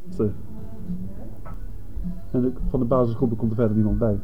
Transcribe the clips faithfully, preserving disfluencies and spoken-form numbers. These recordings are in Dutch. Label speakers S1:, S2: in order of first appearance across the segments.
S1: En de, van de basisgroepen komt er verder niemand bij.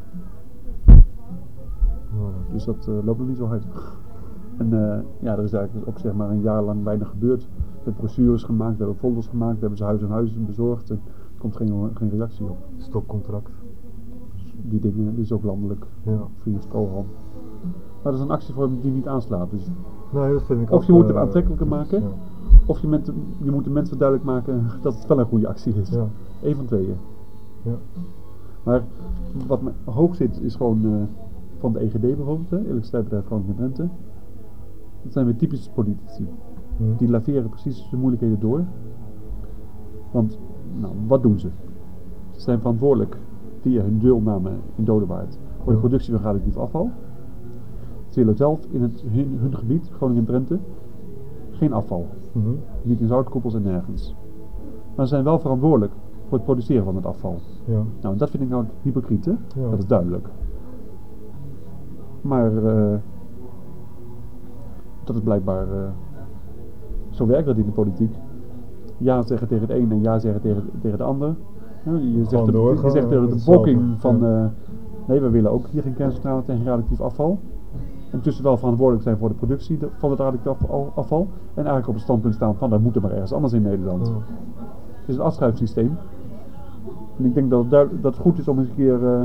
S2: Oh.
S1: Dus dat uh, loopt nog niet zo hard. En uh, ja, er is eigenlijk ook zeg maar een jaar lang weinig gebeurd. We hebben brochures gemaakt, we hebben folders gemaakt, we hebben ze huis en huis bezorgd en er komt geen, geen reactie op.
S2: Stopcontract.
S1: Dus die dingen, die is ook landelijk,
S2: ja.
S1: via Scoham. Maar dat is een actievorm die niet aanslaat. Dus
S2: nee, dat vind ik
S1: of
S2: ook,
S1: je moet het
S2: uh,
S1: aantrekkelijker maken, ja. of je, met, je moet de mensen duidelijk maken dat het wel een goede actie is.
S2: Ja.
S1: Eén van tweeën.
S2: Ja.
S1: Maar wat me hoog zit is gewoon uh, van de E G D bijvoorbeeld, hè, Elektriciteitsbedrijf Groningen en Drenthe. Dat zijn weer typische politici. Hmm. Die laveren precies de moeilijkheden door. Want, nou, wat doen ze? Ze zijn verantwoordelijk via hun deelname in Dodewaard voor de productie van radioactief afval. Ze willen zelf in het, hun, hun gebied, Groningen en Drenthe, geen afval.
S2: Mm-hmm.
S1: Niet in zoutkoepels en nergens. Maar ze zijn wel verantwoordelijk voor het produceren van het afval.
S2: Ja.
S1: Nou, dat vind ik nou hypocriet, hè?
S2: Ja.
S1: Dat is duidelijk. Maar uh, dat is blijkbaar, uh, zo werkt dat in de politiek. Ja zeggen tegen het een en ja zeggen tegen, tegen de ander. Ja, je, zegt de, doorgaan, je zegt tegen de bevolking van, uh, nee, we willen ook hier geen kerncentrale tegen radioactief afval. En tussen wel verantwoordelijk zijn voor de productie van het radioactief afval. En eigenlijk op het standpunt staan van, dat moet er maar ergens anders in Nederland. Ja. Het is een afschuifsysteem. En ik denk dat het, duidelijk, dat het goed is om eens een keer uh,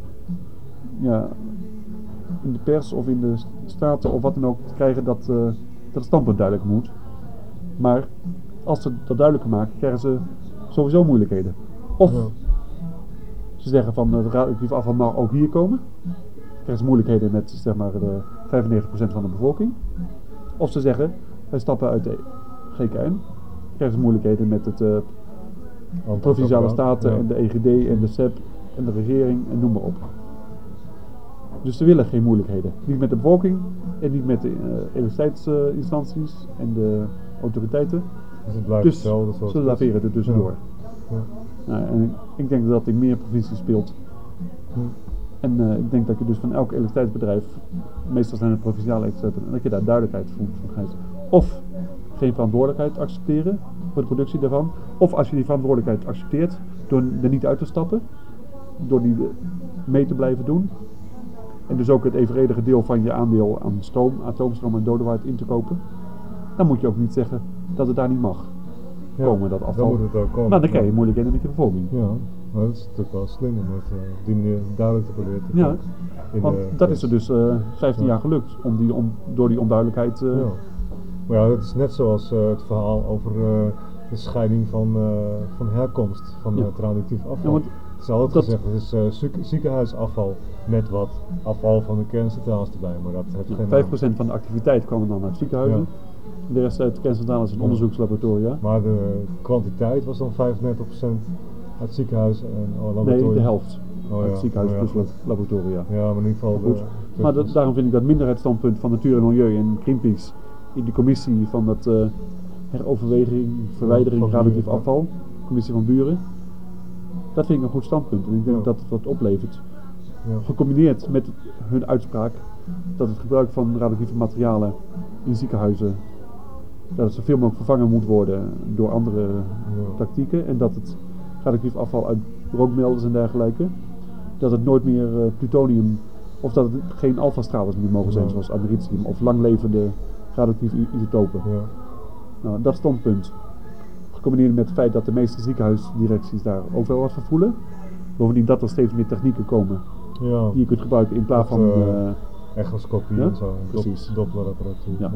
S1: ja, in de pers of in de staten of wat dan ook te krijgen dat, uh, dat het standpunt duidelijk moet. Maar als ze dat duidelijker maken, krijgen ze sowieso moeilijkheden. Of ja. ze zeggen van het radioactief afval mag ook hier komen. Dan krijgen ze moeilijkheden met zeg maar de vijfennegentig procent van de bevolking. Of ze zeggen wij stappen uit de G K N. Dan krijgen ze moeilijkheden met het uh, provinciale staten ja. en de E G D en de S E P en de regering en noem maar op. Dus ze willen geen moeilijkheden. Niet met de bevolking en niet met de uh, elektriciteitsinstanties uh, en de autoriteiten.
S2: Dus het blijft
S1: dus
S2: hetzelfde.
S1: ze laveren er tussendoor.
S2: Ja. Ja.
S1: Nou, en ik denk dat dat in meer provincies speelt.
S2: Hm.
S1: En uh, ik denk dat je dus van elk elektriciteitsbedrijf, meestal zijn het provinciale elektriciteitsbedrijven, dat je daar duidelijkheid voor krijgt. Of geen verantwoordelijkheid accepteren voor de productie daarvan. Of als je die verantwoordelijkheid accepteert, door er niet uit te stappen, door die mee te blijven doen. En dus ook het evenredige deel van je aandeel aan stroom, atoomstroom en Dodewaard in te kopen. Dan moet je ook niet zeggen dat het daar niet mag
S2: ja,
S1: komen, dat afval.
S2: Dan moet het ook komen.
S1: Maar dan krijg je moeilijkheden met je bevolking.
S2: Ja, maar dat is natuurlijk wel slim om het uh, op die manier duidelijk te proberen te
S1: ja, want de, dat is er dus uh, vijftien ja. jaar gelukt, om die, om, door die onduidelijkheid... Uh,
S2: ja. Maar ja, het is net zoals uh, het verhaal over uh, de scheiding van, uh, van herkomst van ja. het radioactief afval. Ja, want het is altijd dat gezegd, het is uh, ziek, ziekenhuisafval met wat afval van de kerncentrales erbij, maar dat heeft ja, geen
S1: vijf procent van de activiteit kwam dan uit ziekenhuizen. Ja. De rest uit de kerncentrales en ja. onderzoekslaboratoria.
S2: Maar de kwantiteit was dan vijfendertig procent uit ziekenhuis en oh, laboratoria?
S1: Nee, de helft.
S2: Oh,
S1: uit
S2: ja.
S1: ziekenhuis
S2: oh, ja.
S1: plus laboratoria.
S2: Ja, maar in ieder geval...
S1: Goed. De, maar dat, daarom vind ik dat minderheidsstandpunt van Natuur en Milieu en Greenpeace in de commissie van dat uh, heroverweging, verwijdering, radioactief afval, commissie van Buren. Dat vind ik een goed standpunt en ik denk ja. dat het wat oplevert. Ja. Gecombineerd met hun uitspraak dat het gebruik van radioactieve materialen in ziekenhuizen, dat het zoveel mogelijk vervangen moet worden door andere ja. tactieken en dat het radioactief afval uit rookmelders en dergelijke, dat het nooit meer uh, plutonium of dat het geen alfastralers meer mogen zijn ja. zoals americium of langlevende radioactieve isotopen.
S2: Ja.
S1: Nou, dat standpunt, gecombineerd met het feit dat de meeste ziekenhuisdirecties daar ook wel wat van voelen. Bovendien dat er steeds meer technieken komen
S2: ja.
S1: die je kunt gebruiken in plaats van... Uh, uh,
S2: echoscopie
S1: ja?
S2: en zo,
S1: precies.
S2: Dop, dopplerapparatuur. Ja.
S1: Ja.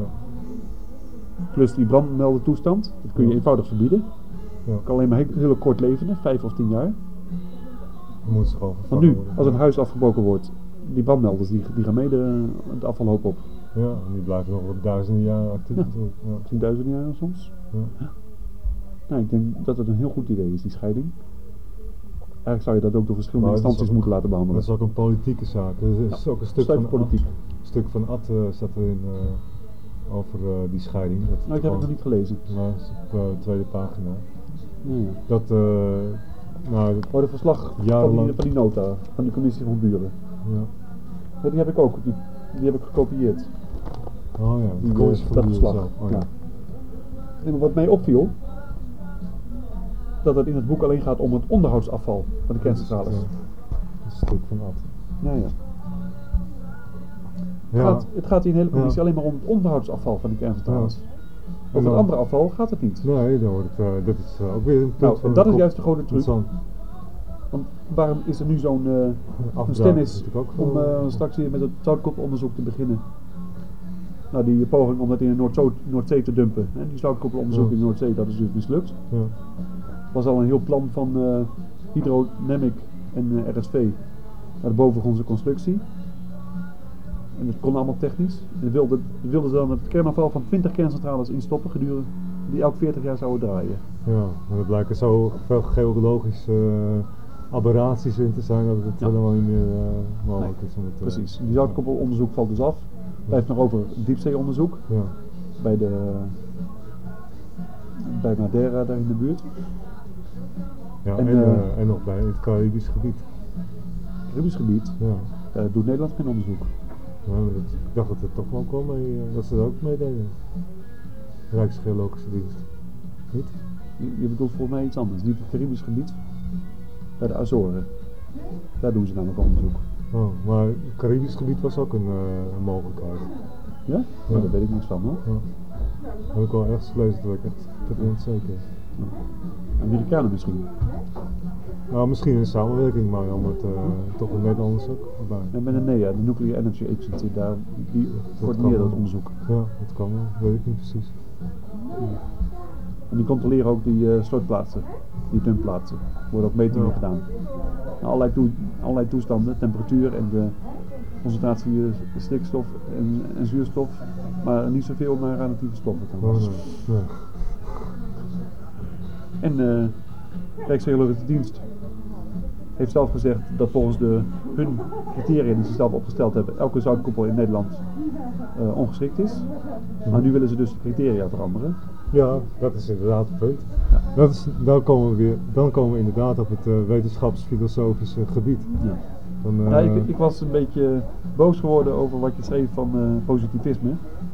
S1: Plus die brandmeldertoestand, dat kun je ja. eenvoudig verbieden.
S2: Ja.
S1: Kan alleen maar heel, heel kort leven, vijf of tien jaar.
S2: Dan moet ze gewoon
S1: Want nu,
S2: worden.
S1: als een huis afgebroken wordt, die brandmelders die, die gaan mede het afvalhoop op.
S2: Ja, en die blijven nog duizenden jaren actief
S1: ja.
S2: natuurlijk. Ja.
S1: Misschien duizenden jaren soms.
S2: Ja.
S1: Ja. Nou, ik denk dat het een heel goed idee is, die scheiding. Eigenlijk zou je dat ook door verschillende
S2: maar
S1: instanties
S2: ook,
S1: moeten laten behandelen.
S2: Dat is ook een politieke zaak. Er is
S1: ja,
S2: ook een stuk van,
S1: politiek.
S2: Ad, stuk van Ad uh, staat erin uh, over uh, die scheiding. Dat
S1: nou, ik heb het nog niet gelezen.
S2: Maar het is op de uh, tweede pagina.
S1: Ja, ja.
S2: Dat, uh, nou...
S1: Oh, de verslag van die, van die nota, van die commissie van Buren.
S2: Ja.
S1: Ja, die heb ik ook, die, die heb ik gekopieerd.
S2: Oh ja,
S1: die, uh, dat verslag. Oh, ja. Ja. En wat mij opviel, dat het in het boek alleen gaat om het onderhoudsafval van de kerncentrales.
S2: Ja, een stuk van dat.
S1: Ja, ja.
S2: Ja.
S1: Het, gaat, het gaat in de hele commissie
S2: Ja.
S1: alleen maar om het onderhoudsafval van de kerncentrales.
S2: Ja.
S1: Over
S2: dan,
S1: het andere afval gaat het niet.
S2: Nee, dan wordt het, uh, dat is uh, ook weer een punt
S1: nou,
S2: van
S1: en dat is
S2: kop,
S1: juist de grote truc. Want waarom is er nu zo'n uh, stennis om uh, straks weer met het zoutkoppelonderzoek te beginnen? Nou, die poging om dat in de Noordzee, Noordzee te dumpen, hè, die zoutkoppelonderzoek ja. in de Noordzee, dat is dus mislukt.
S2: Ja.
S1: Was al een heel plan van uh, Hydrodynamic en uh, R S V naar de bovengrondse constructie. En dat kon allemaal technisch. En wilden wilde ze dan het kernafval van twintig kerncentrales instoppen gedurende die elk veertig jaar zouden draaien.
S2: Ja, maar er blijken zo veel geologische uh, aberraties in te zijn dat het ja. helemaal niet meer uh, mogelijk nee, is. Om het, uh,
S1: precies. Die zoutkoppelonderzoek valt dus af. Blijft nog over diepzeeonderzoek.
S2: Ja.
S1: Bij de bij Madeira daar in de buurt.
S2: Ja, en, en, uh, uh, en nog bij het Caribisch gebied.
S1: Caribisch gebied?
S2: Ja.
S1: Daar uh, doet Nederland geen onderzoek.
S2: Ja, dat, ik dacht dat het toch wel kwam mee, uh, dat ze er ook mee deden. Rijksgeologische dienst. Niet?
S1: Je, je bedoelt volgens mij iets anders. Niet het Caribisch gebied. Bij de Azoren. Daar doen ze namelijk onderzoek.
S2: Oh, maar het Caribisch gebied was ook een, uh, een mogelijkheid.
S1: Ja? Ja? Nou, daar weet ik niks van hoor.
S2: Ja. Dat heb ik wel ergens gelezen dat ik echt dat niet zeker.
S1: Ja. Amerikanen misschien?
S2: Nou, misschien in samenwerking, maar om het uh, toch in Nederlanders ook erbij.
S1: En met de N E A, de Nuclear Energy Agency, daar, die coördineert dat onderzoek.
S2: Ja, dat kan wel, weet ik niet precies.
S1: Ja. En die controleren ook die uh, stortplaatsen, die dumpplaatsen. Er worden ook metingen ja. gedaan. Nou, allerlei, toe, allerlei toestanden, temperatuur en de concentratie uh, stikstof en, en zuurstof, maar niet zoveel naar radioactieve stoffen.
S2: Oh, nee. Ja.
S1: En uh, Rijksgeologische Dienst heeft zelf gezegd dat volgens de, hun criteria die ze zelf opgesteld hebben, elke zoutkoepel in Nederland uh, ongeschikt is. Mm-hmm. Maar nu willen ze dus de criteria veranderen.
S2: Ja, dat is inderdaad het punt. Ja. Dat is, dan, komen we weer, dan komen we inderdaad op het uh, wetenschapsfilosofische gebied.
S1: Ja.
S2: Dan, uh,
S1: ja, ik, ik was een beetje boos geworden over wat je schreef van uh, positivisme.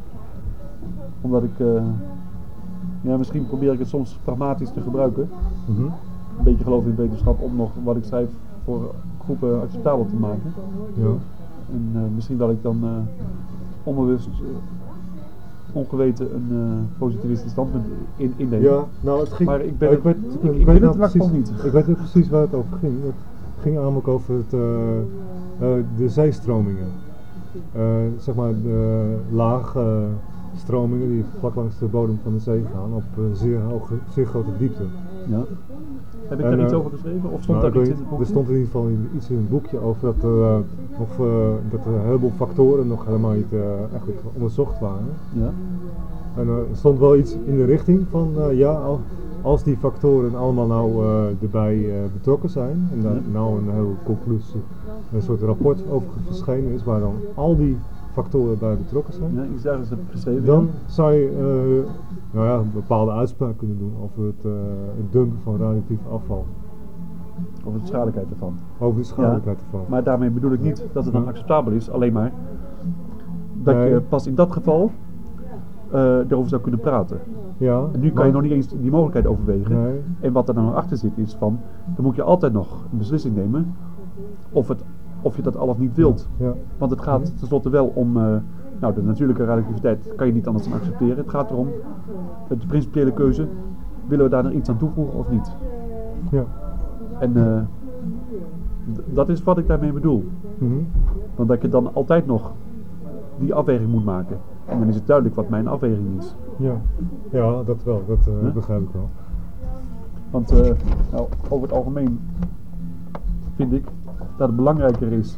S1: Omdat ik, uh, ja, misschien probeer ik het soms pragmatisch te gebruiken.
S2: Mm-hmm.
S1: Een beetje geloof in wetenschap om nog wat ik schrijf voor groepen acceptabel te maken.
S2: Ja.
S1: En uh, misschien dat ik dan uh, onbewust, uh, ongeweten een uh, positivistisch standpunt in, inneem.
S2: Ja, nou het ging,
S1: maar ik ben
S2: ik
S1: het,
S2: weet,
S1: ik,
S2: ik,
S1: ik
S2: ik
S1: weet
S2: nou
S1: het precies, niet.
S2: Ik weet niet precies waar het over ging. Het ging namelijk over het, uh, uh, de zeestromingen. Uh, zeg maar de lage stromingen die vlak langs de bodem van de zee gaan op uh, zeer, hoge, zeer grote diepte.
S1: Ja. Heb ik
S2: en,
S1: daar iets
S2: uh,
S1: over geschreven? Of stond
S2: nou,
S1: daar iets in het boekje?
S2: Er stond in ieder geval iets in het boekje over dat, uh, of, uh, dat er een heleboel factoren nog helemaal niet uh, eigenlijk onderzocht waren.
S1: Ja.
S2: En uh, er stond wel iets in de richting van uh, ja, als die factoren allemaal nou uh, erbij uh, betrokken zijn en daar nou een hele conclusie, een soort rapport over verschenen is waar dan al die factoren bij betrokken zijn,
S1: ja, iets ergens heb ik geschreven,
S2: dan
S1: ja.
S2: zou je uh, nou ja, een bepaalde uitspraak kunnen doen over het, uh, het dumpen van radioactief afval.
S1: Over de schadelijkheid ervan.
S2: Over de schadelijkheid
S1: ja,
S2: ervan.
S1: Maar daarmee bedoel ik niet dat het dan acceptabel is, alleen maar dat nee. je pas in dat geval uh, erover zou kunnen praten.
S2: Ja,
S1: en nu kan
S2: maar...
S1: je nog niet eens die mogelijkheid overwegen.
S2: Nee.
S1: En wat er dan nog achter zit is van, dan moet je altijd nog een beslissing nemen of, het, of je dat al of niet wilt.
S2: Ja.
S1: Want het gaat tenslotte wel om, uh, nou de natuurlijke radioactiviteit kan je niet anders dan accepteren. Het gaat erom, de principiële keuze, willen we daar nog iets aan toevoegen of niet?
S2: Ja.
S1: En uh, d- dat is wat ik daarmee bedoel.
S2: Mm-hmm.
S1: Want dat je dan altijd nog die afweging moet maken. En dan is het duidelijk wat mijn afweging is.
S2: Ja, ja dat wel, dat uh, huh? begrijp ik wel.
S1: Want uh, nou, over het algemeen vind ik dat het belangrijker is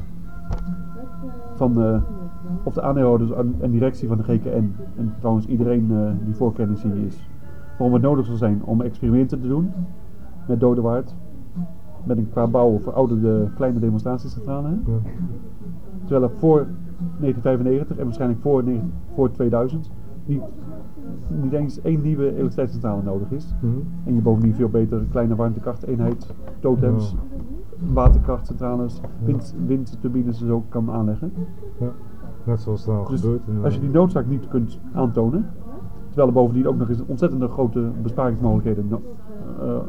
S1: van uh, of de aandeelhouders en directie van de G K N en trouwens iedereen uh, die voorkennis hier is, waarom het nodig zal zijn om experimenten te doen met Dodewaard, met een qua bouw verouderde kleine demonstratiecentrale. Ja. Terwijl er voor negentien vijfennegentig en waarschijnlijk voor, voor tweeduizend niet, niet eens één nieuwe elektriciteitscentrale nodig is.
S2: Mm-hmm.
S1: En je bovendien veel beter een kleine warmtekrachteenheid, totems, ja. waterkrachtcentrales, wind, windturbines en zo kan aanleggen.
S2: Ja, net zoals het al
S1: dus
S2: gebeurt. In,
S1: als je die noodzaak niet kunt aantonen, terwijl er bovendien ook nog eens ontzettende grote besparingsmogelijkheden uh,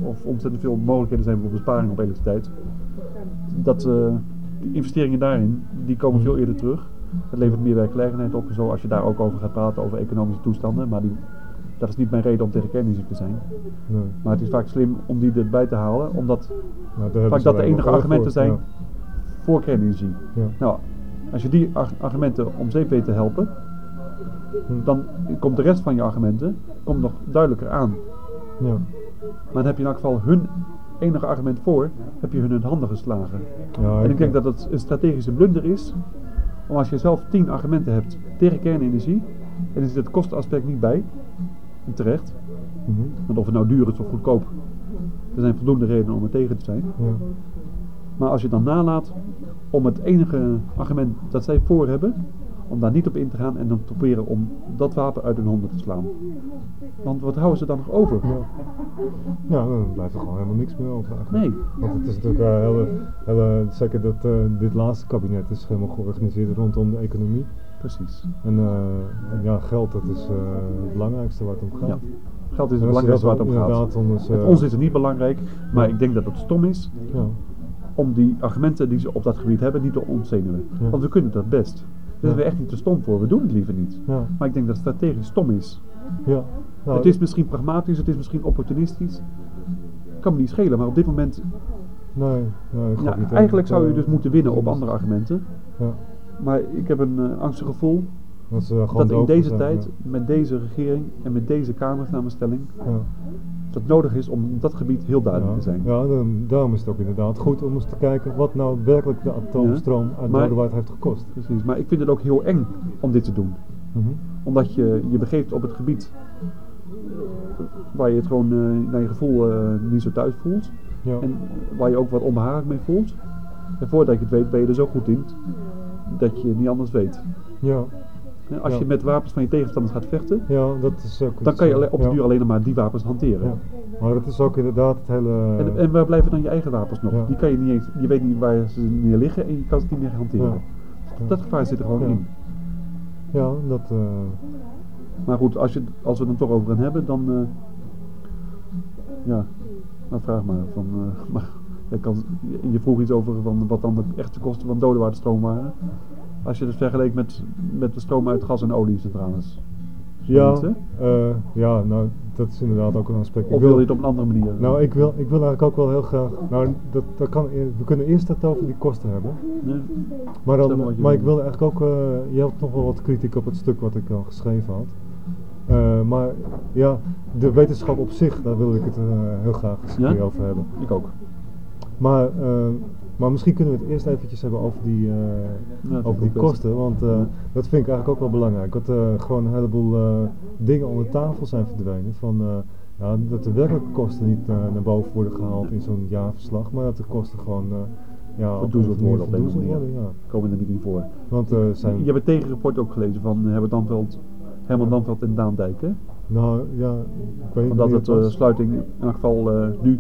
S1: of ontzettend veel mogelijkheden zijn voor besparing op elektriciteit, dat uh, die investeringen daarin, die komen veel eerder terug. Het levert meer werkgelegenheid op, zo als je daar ook over gaat praten, over economische toestanden, maar die, dat is niet mijn reden om tegen kernenergie te zijn. Nee. Maar het is vaak slim om die erbij te halen, omdat nou, vaak dat de enige argumenten voor, zijn ja. voor kernenergie. Ja. Nou, als je die argumenten om zeep weet te helpen, hm. dan komt de rest van je argumenten komt nog duidelijker aan. Ja. Maar dan heb je in elk geval hun enige argument voor, heb je hun in handen geslagen. Ja, en ik, ik denk dat het een strategische blunder is, om als je zelf tien argumenten hebt tegen kernenergie, en er zit het kostenaspect niet bij, en terecht, mm-hmm. want of het nou duur is of goedkoop, er zijn voldoende redenen om er tegen te zijn. Ja. Maar als je dan nalaat om het enige argument dat zij voor hebben, om daar niet op in te gaan en dan te proberen om dat wapen uit hun handen te slaan. Want wat houden ze dan nog over?
S2: Ja, ja dan blijft er gewoon helemaal niks meer over eigenlijk.
S1: Nee.
S2: Want het is natuurlijk uh, hele, hele, zeker dat uh, dit laatste kabinet is helemaal georganiseerd rondom de economie.
S1: Precies.
S2: En, uh, en ja, geld dat is uh, het belangrijkste waar het om gaat.
S1: Ja. Geld is het belangrijkste waar het om gaat. Ons, uh, ons is het niet belangrijk, maar ja. ik denk dat het stom is ja. om die argumenten die ze op dat gebied hebben niet te ontzenuwen. Ja. Want we kunnen dat best. Daar zijn we echt niet te stom voor, we doen het liever niet. Ja. Maar ik denk dat het strategisch stom is.
S2: Ja. Nou,
S1: het is misschien pragmatisch, het is misschien opportunistisch. Kan me niet schelen, maar op dit moment...
S2: Nee, nee,
S1: ja, niet eigenlijk zou je dus moeten winnen op andere argumenten. Ja. Maar ik heb een uh, angstig gevoel dat, uh, dat in deze zijn, tijd, ja. met deze regering en met deze kamersamenstelling, ja. dat nodig is om op dat gebied heel duidelijk
S2: ja.
S1: te zijn.
S2: Ja, dan, daarom is het ook inderdaad goed om eens te kijken wat nou werkelijk de atoomstroom ja. uit Dodewaard heeft gekost.
S1: Precies, maar ik vind het ook heel eng om dit te doen. Mm-hmm. Omdat je je begeeft op het gebied waar je het gewoon uh, naar je gevoel uh, niet zo thuis voelt. Ja. En waar je ook wat onbehaaglijk mee voelt. En voordat je het weet ben je er zo goed in dat je het niet anders weet.
S2: Ja.
S1: Als ja. je met wapens van je tegenstanders gaat vechten,
S2: ja, dat is ook
S1: dan kan je op de duur ja. alleen maar die wapens hanteren. Ja.
S2: Maar dat is ook inderdaad het hele...
S1: En, en waar blijven dan je eigen wapens nog? Ja. Die kan je niet eens, je weet niet waar ze neer liggen en je kan ze niet meer hanteren. Ja. Dat gevaar zit er gewoon
S2: ja.
S1: in.
S2: Ja, dat... Uh...
S1: Maar goed, als, je, als we het er toch over gaan hebben, dan... Uh, ja, nou vraag maar. Van, uh, maar je, kan, je vroeg iets over van wat dan de echte kosten van Dodewaardstroom waren. Als je het vergelijkt met, met de stroom uit gas- en oliecentrales.
S2: Ja, uh, ja, nou dat is inderdaad ook een aspect.
S1: Of wil, wil je het op een andere manier?
S2: Nou, ik wil, ik wil eigenlijk ook wel heel graag. Nou, dat, dat kan, we kunnen eerst het over die kosten hebben. Nee. Maar, dan, maar ik wilde eigenlijk ook. Uh, je had nog wel wat kritiek op het stuk wat ik al geschreven had. Uh, maar ja, de wetenschap op zich, daar wil ik het uh, heel graag eens ja? over hebben.
S1: Ik ook.
S2: Maar, uh, maar misschien kunnen we het eerst eventjes hebben over die, uh, ja, over die kosten, want uh, ja. dat vind ik eigenlijk ook wel belangrijk. Dat er uh, gewoon een heleboel uh, dingen onder tafel zijn verdwenen. Van, uh, ja, dat de werkelijke kosten niet uh, naar boven worden gehaald in zo'n jaarverslag, maar dat de kosten gewoon uh, ja,
S1: verdoezeld worden op deze manier.
S2: Worden, ja.
S1: Komen er niet voor.
S2: Want, uh, zijn
S1: je hebt het tegenrapport ook gelezen van Herbert Damveld, Herman Damveld en Daan Dijk, hè?
S2: Nou ja, ik weet niet.
S1: Omdat het uh, sluiting in elk geval uh, nu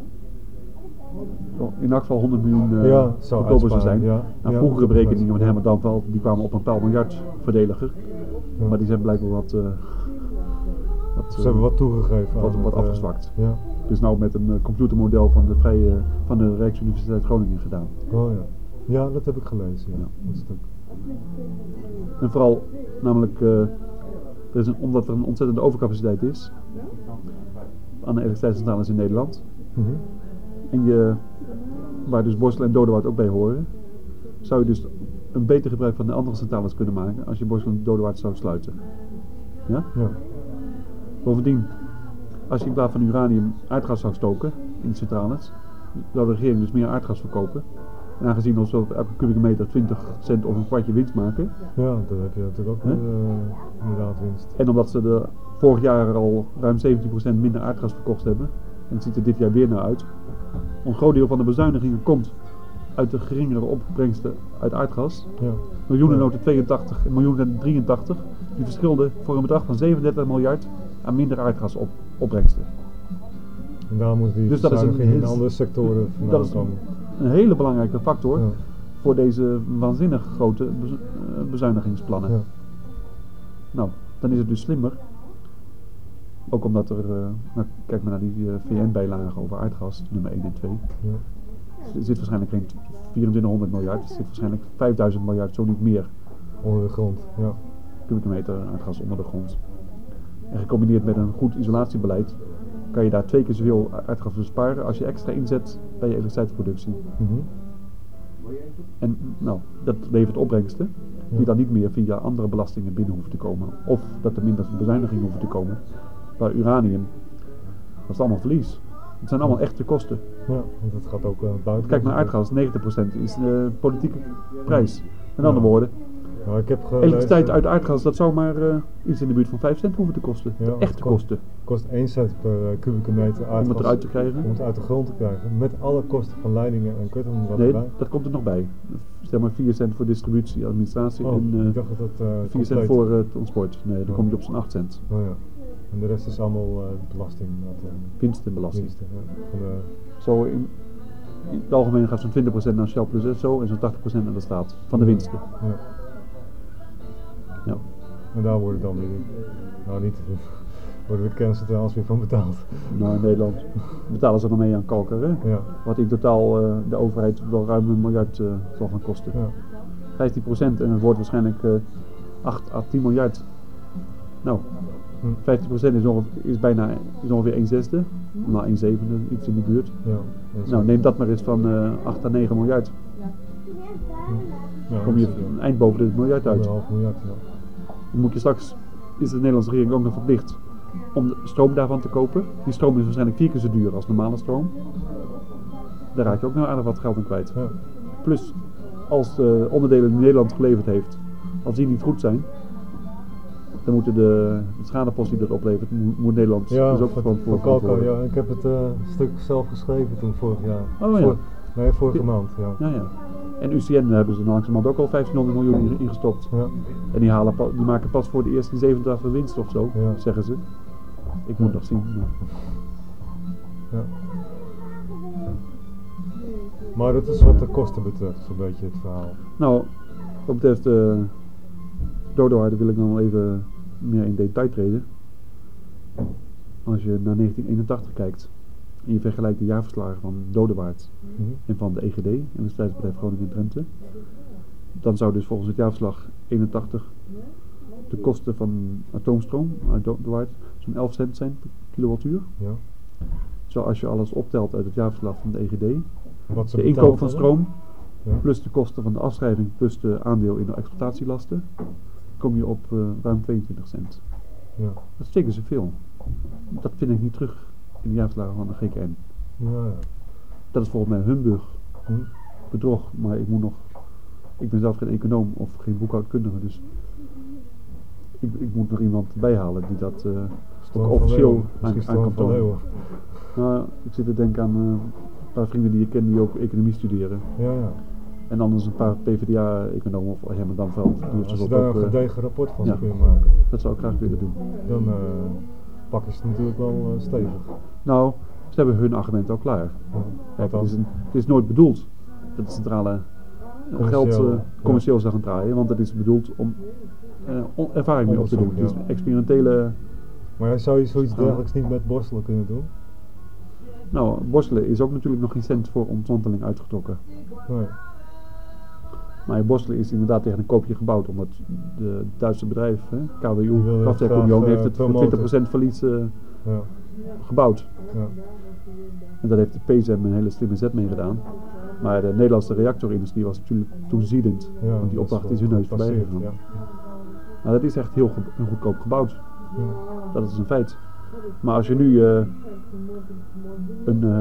S1: in elk geval honderd miljoen uh,
S2: ja,
S1: goedkoper zou zijn. Ja. Nou,
S2: ja,
S1: vroegere berekeningen van Herman Damveld die kwamen op een paar miljard verdediger. Ja. Maar die zijn blijkbaar wat, uh, wat
S2: ze uh, hebben wat toegegeven.
S1: Wat, wat afgezwakt. Uh, ja. Dus nou met een uh, computermodel van de, vrije, van de Rijksuniversiteit Groningen gedaan.
S2: Oh ja. Ja, dat heb ik gelezen. Ja. Ja. Dat stuk.
S1: En vooral namelijk uh, er is een, omdat er een ontzettende overcapaciteit is aan de elektriciteitscentrales in Nederland. Mm-hmm. En je, waar dus Borselen en Dodewaard ook bij horen, zou je dus een beter gebruik van de andere centrales kunnen maken als je Borselen en Dodewaard zou sluiten. Ja? Ja. Bovendien, als je in plaats van uranium aardgas zou stoken in de centrales, zou de regering dus meer aardgas verkopen. En aangezien we op elke kubieke meter twintig cent of een kwartje winst maken.
S2: Ja, dan heb je natuurlijk ook huh? uh, inderdaad winst.
S1: En omdat ze de vorig jaar al ruim zeventien procent minder aardgas verkocht hebben, en het ziet er dit jaar weer naar uit. Een groot deel van de bezuinigingen komt uit de geringere opbrengsten uit aardgas. Ja. Miljoenennota tweeëntachtig en miljoenen drieëntachtig. Die verschilden voor een bedrag van zevenendertig miljard aan minder aardgas op, opbrengsten.
S2: En daar moet die dus bezuinigingen in andere sectoren vandaan
S1: dat is
S2: komen.
S1: Een hele belangrijke factor ja. voor deze waanzinnig grote bezu- bezuinigingsplannen. Ja. Nou, dan is het dus slimmer Ook omdat er, uh, nou, kijk maar naar die uh, V N-bijlagen over aardgas, nummer één en twee. Ja. Er zit waarschijnlijk geen vierentwintighonderd miljard, er zit waarschijnlijk vijfduizend miljard, zo niet meer.
S2: Onder de grond, ja.
S1: Kubieke meter aardgas onder de grond. En gecombineerd met een goed isolatiebeleid kan je daar twee keer zoveel aardgas besparen als je extra inzet bij je elektriciteitsproductie. Mm-hmm. En nou, dat levert opbrengsten die ja. dan niet meer via andere belastingen binnen hoeven te komen. Of dat er minder bezuinigingen hoeven te komen. Bij uranium, dat is allemaal verlies. Het zijn allemaal echte kosten.
S2: Ja, want dat gaat ook uh, buiten.
S1: Kijk naar aardgas, negentig procent is de politieke prijs. Met andere woorden,
S2: ja, ik heb
S1: elektriciteit uit aardgas, dat zou maar uh, iets in de buurt van vijf cent hoeven te kosten. Ja, de echte
S2: kost,
S1: kosten.
S2: Het kost één cent per uh, kubieke meter aardgas.
S1: Om het eruit te krijgen?
S2: Om het uit de grond te krijgen. Met alle kosten van leidingen en kutten wat
S1: nee,
S2: erbij.
S1: Dat komt er nog bij. Zeg maar vier cent voor distributie, administratie
S2: oh,
S1: en uh,
S2: ik dacht dat dat, uh,
S1: vier cent voor uh, transport. Nee, dan oh. kom je op zo'n acht cent.
S2: Oh, ja. En de rest is allemaal uh, belasting. Uh,
S1: Winst en belasting.
S2: Winsten, ja. Van de
S1: Zo in, in het algemeen gaat zo'n twintig procent naar Shell plus S O en zo'n tachtig procent naar de staat van de winsten.
S2: Ja.
S1: Ja.
S2: En daar worden dan weer, nou niet, worden de kerncentrales weer van betaald.
S1: Nou, in Nederland betalen ze dan mee aan kalker, hè?
S2: Ja.
S1: Wat in totaal uh, de overheid wel ruim een miljard uh, zal gaan kosten.
S2: Ja.
S1: vijftien procent en het wordt waarschijnlijk uh, acht à tien miljard. Nou, hm. vijftien procent is, ongeveer, is bijna is ongeveer een zesde, nou een zevende, iets in de buurt.
S2: Ja,
S1: nou, neem dat maar eens van uh, acht à negen miljard. Dan kom je een eind boven de miljard uit.
S2: Een half miljard, ja.
S1: Dan moet je straks, is de Nederlandse regering ook nog verplicht om de stroom daarvan te kopen. Die stroom is waarschijnlijk vier keer zo duur als normale stroom. Daar raak je ook nog aardig wat geld aan kwijt. Ja. Plus, als de onderdelen die Nederland geleverd heeft, als die niet goed zijn, dan moeten de, de schadepost die dat oplevert, moet, moet Nederland
S2: ja,
S1: dus ook
S2: voor verantwoorden. Ja, ik heb het uh, stuk zelf geschreven toen vorig jaar.
S1: Oh ja.
S2: Voor, nee, vorige ja. maand, ja.
S1: ja, ja. En U C N hebben ze langzamerhand ook al vijftienhonderd miljoen ingestopt. Ja. En die, halen, die maken pas voor de eerste zevenentwintig winst of zo, ja. zeggen ze. Ik moet nog zien. Maar.
S2: Ja. Maar dat is wat de kosten betreft, zo'n beetje het verhaal.
S1: Nou, wat betreft uh, Dodewaard wil ik dan even meer in detail treden. Als je naar negentien eenentachtig kijkt en je vergelijkt de jaarverslagen van Dodewaard mm-hmm. en van de E G D, Elektriciteitsbedrijf Groningen en Drenthe, dan zou dus volgens het jaarverslag eenentachtig de kosten van atoomstroom uit Dodewaard zo'n elf cent zijn per kilowattuur. Ja. Zoals je alles optelt uit het jaarverslag van de E G D,
S2: Wat
S1: de inkoop van stroom, ja. plus de kosten van de afschrijving, plus de aandeel in de exploitatielasten, kom je op uh, ruim tweeëntwintig cent. Ja. Dat is zeker zoveel. Dat vind ik niet terug in de jaarverslagen van de G K N.
S2: Ja, ja.
S1: Dat is volgens mij humbug,
S2: hm.
S1: bedrog, maar ik moet nog, ik ben zelf geen econoom of geen boekhoudkundige, dus ik, ik moet nog iemand bijhalen die dat uh, ook officieel aan, aan kan tonen. Nou, ik zit te denken aan uh, een paar vrienden die ik ken die ook economie studeren.
S2: Ja, ja.
S1: En anders een paar P v d A-economen of Herman Damveld. Die
S2: ja, als je daar ook, een gedegen rapport van ja, kunnen maken.
S1: Dat zou ik graag willen doen.
S2: Dan uh, pakken ze het natuurlijk wel uh, stevig.
S1: Nou, ze hebben hun argument al klaar. Ja, Kijk, het, is een, het is nooit bedoeld dat de centrale uh, geld uh, commercieel ja. zou gaan draaien. Want het is bedoeld om uh, on- ervaring mee op te doen. Ja. Het is een experimentele...
S2: Maar zou je zoiets dergelijks niet met borstelen kunnen doen?
S1: Nou, borstelen is ook natuurlijk nog geen cent voor ontmanteling uitgetrokken.
S2: Nee.
S1: Maar borstelen is inderdaad tegen een koopje gebouwd, omdat de Duitse bedrijf, hè, K W U, Kraftwerk heeft het voor twintig procent verlies uh, ja. gebouwd. Ja. En daar heeft de P Z M een hele slimme zet mee gedaan. Maar de Nederlandse reactorindustrie was natuurlijk toeziedend, ja, want die opdracht is hun neus voorbij gegaan. Ja. Nou, dat is echt heel go- goedkoop gebouwd. Ja. Dat is een feit. Maar als je nu uh, een uh,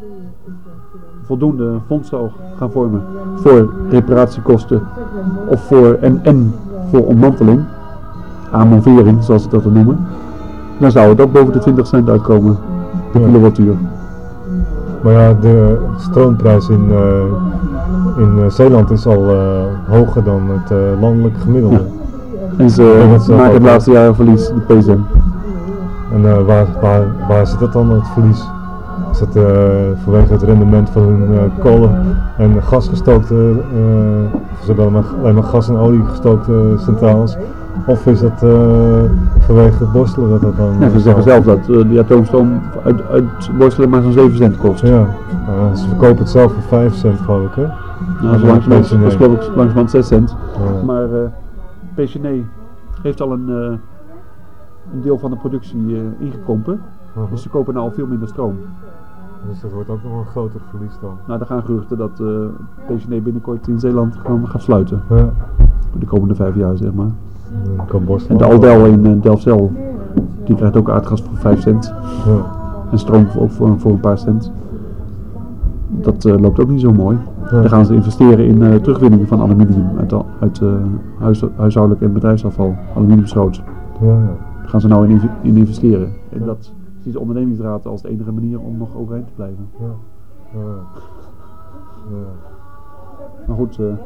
S1: voldoende fonds zou gaan vormen voor reparatiekosten of voor en, en voor ontmanteling, aanmovering zoals ze dat dan noemen, dan zou het ook boven de twintig cent uitkomen per ja. kilowattuur.
S2: Maar ja, de stroomprijs in, uh, in uh, Zeeland is al uh, hoger dan het uh, landelijk gemiddelde. Ja.
S1: En ze uh, maken het laatste jaar een verlies, de P Z M.
S2: En uh, waar, waar, waar zit dat dan, het verlies? Is dat uh, vanwege het rendement van hun uh, kolen- en gasgestookte, uh, ze hebben alleen maar gas en olie gestookte centrales? Of is dat uh, vanwege borstelen dat dat dan...
S1: Ja, ze zeggen zelf dat uh, die atoomstroom uit, uit borstelen maar zo'n zeven cent kost.
S2: Ja, uh, ze verkopen het zelf voor vijf cent geloof ik hè?
S1: Nou, zo langzamerhand is geloof ik langzamerhand zes cent. Ja. Maar uh, P C N E heeft al een, uh, een deel van de productie uh, ingekrompen. Uh-huh. Dus ze kopen nou al veel minder stroom.
S2: Dus dat wordt ook nog een groter verlies dan.
S1: Nou, er gaan geruchten dat uh, P C N E binnenkort in Zeeland gaan, gaat sluiten.
S2: Ja.
S1: Voor de komende vijf jaar, zeg maar.
S2: Ja,
S1: en de Aldel in uh, Delfzijl, die krijgt ook aardgas voor vijf cent.
S2: Ja.
S1: En stroom ook voor, voor een paar cent. Dat uh, loopt ook niet zo mooi. Ja. Dan gaan ze investeren in uh, terugwinning van aluminium uit, uit uh, huis, huishoudelijk en bedrijfsafval, aluminiumschroot.
S2: Ja, ja.
S1: Daar gaan ze nou in, in investeren. En dat ziet de ondernemingsraad als de enige manier om nog overeind te blijven.
S2: Ja. Ja. Ja.
S1: Maar goed, uh,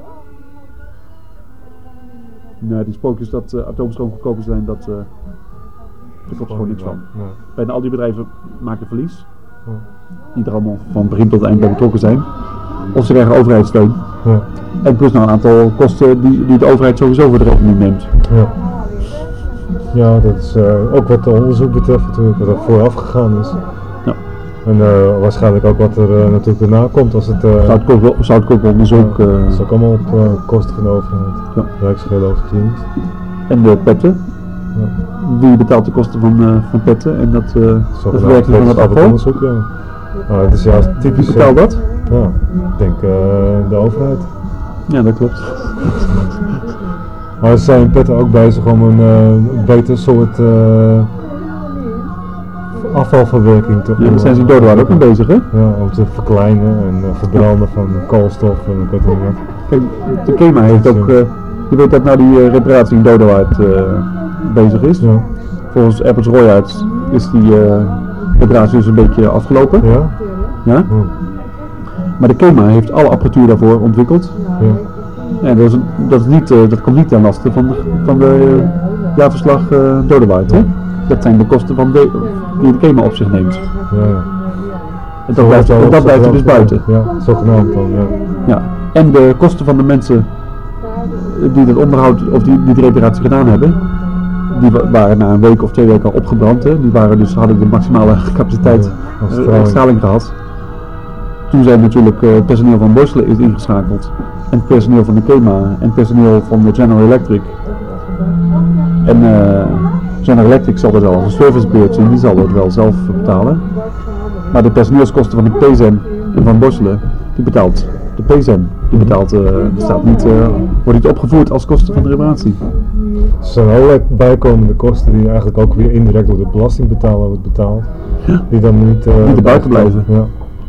S1: nou, die sprookjes dat uh, atoomstroom goedkoper zijn, dat uh, daar klopt gewoon niks van.
S2: Nee.
S1: Bijna al die bedrijven maken verlies.
S2: Ja.
S1: Die er allemaal van begin tot eind bij betrokken zijn. Of ze krijgen overheidssteun.
S2: Ja.
S1: En plus nog een aantal kosten die, die de overheid sowieso voor de rekening neemt.
S2: Ja, ja dat is uh, ook wat de onderzoek betreft natuurlijk, wat er vooraf gegaan is.
S1: Ja.
S2: En uh, waarschijnlijk ook wat er uh, natuurlijk daarna komt als het... Uh,
S1: Zoutkoolonderzoek.
S2: Ja,
S1: uh,
S2: dat is ook allemaal op uh, kosten van de overheid.
S1: Ja.
S2: Rijksgeologische dienst.
S1: En de petten.
S2: Ja.
S1: Wie betaalt de kosten van, uh, van petten en dat, uh, de verwerking van het afval?
S2: Onderzoek, ja. Nou, het is juist typisch...
S1: Wie betaalt dat?
S2: Ja, ik denk uh, de overheid.
S1: Ja, dat klopt.
S2: Maar ze zijn petten ook bezig om een uh, beter soort uh, afvalverwerking te...
S1: Ja, daar zijn ze in Dodewaard ook mee bezig, hè?
S2: Ja, om te verkleinen en uh, verbranden van koolstof en ik weet niet wat.
S1: Kijk, de KEMA heeft ook... Uh, je weet dat nou die uh, reparatie in Dodewaard uh, bezig is.
S2: Ja.
S1: Volgens Airports Royards is die uh, reparatie dus een beetje afgelopen.
S2: Ja?
S1: Ja?
S2: Oh.
S1: Maar de KEMA heeft alle apparatuur daarvoor ontwikkeld.
S2: Ja.
S1: En dat, is, dat, is niet, uh, dat komt niet ten laste van de, van de uh, jaarverslag uh, Dodewaard. Hè? Dat zijn de kosten van de, die de KEMA op zich neemt.
S2: Ja, ja.
S1: En dat blijft, en dat blijft er dus buiten.
S2: Ja, zogenaamd dan, ja.
S1: Ja. En de kosten van de mensen die het onderhoud of die, die de reparatie gedaan hebben, die waren na een week of twee weken al opgebrand. Hè. Die waren dus, hadden de maximale capaciteit ja, straling. straling gehad. Toen zijn natuurlijk uh, het personeel van Borselen is ingeschakeld. En het personeel van de KEMA en het personeel van de General Electric. En uh, General Electric zal er wel als een servicebeurt zien, die zal het wel zelf betalen. Maar de personeelskosten van de P Z N en van Borselen, die betaalt de P Z N. Die betaalt, uh, die staat niet, uh, wordt niet opgevoerd als kosten van de reparatie.
S2: Er zijn allerlei bijkomende kosten die eigenlijk ook weer indirect door de belastingbetaler wordt betaald.
S1: Ja.
S2: Die dan niet, uh,
S1: niet erbuiten blijven.
S2: Ja.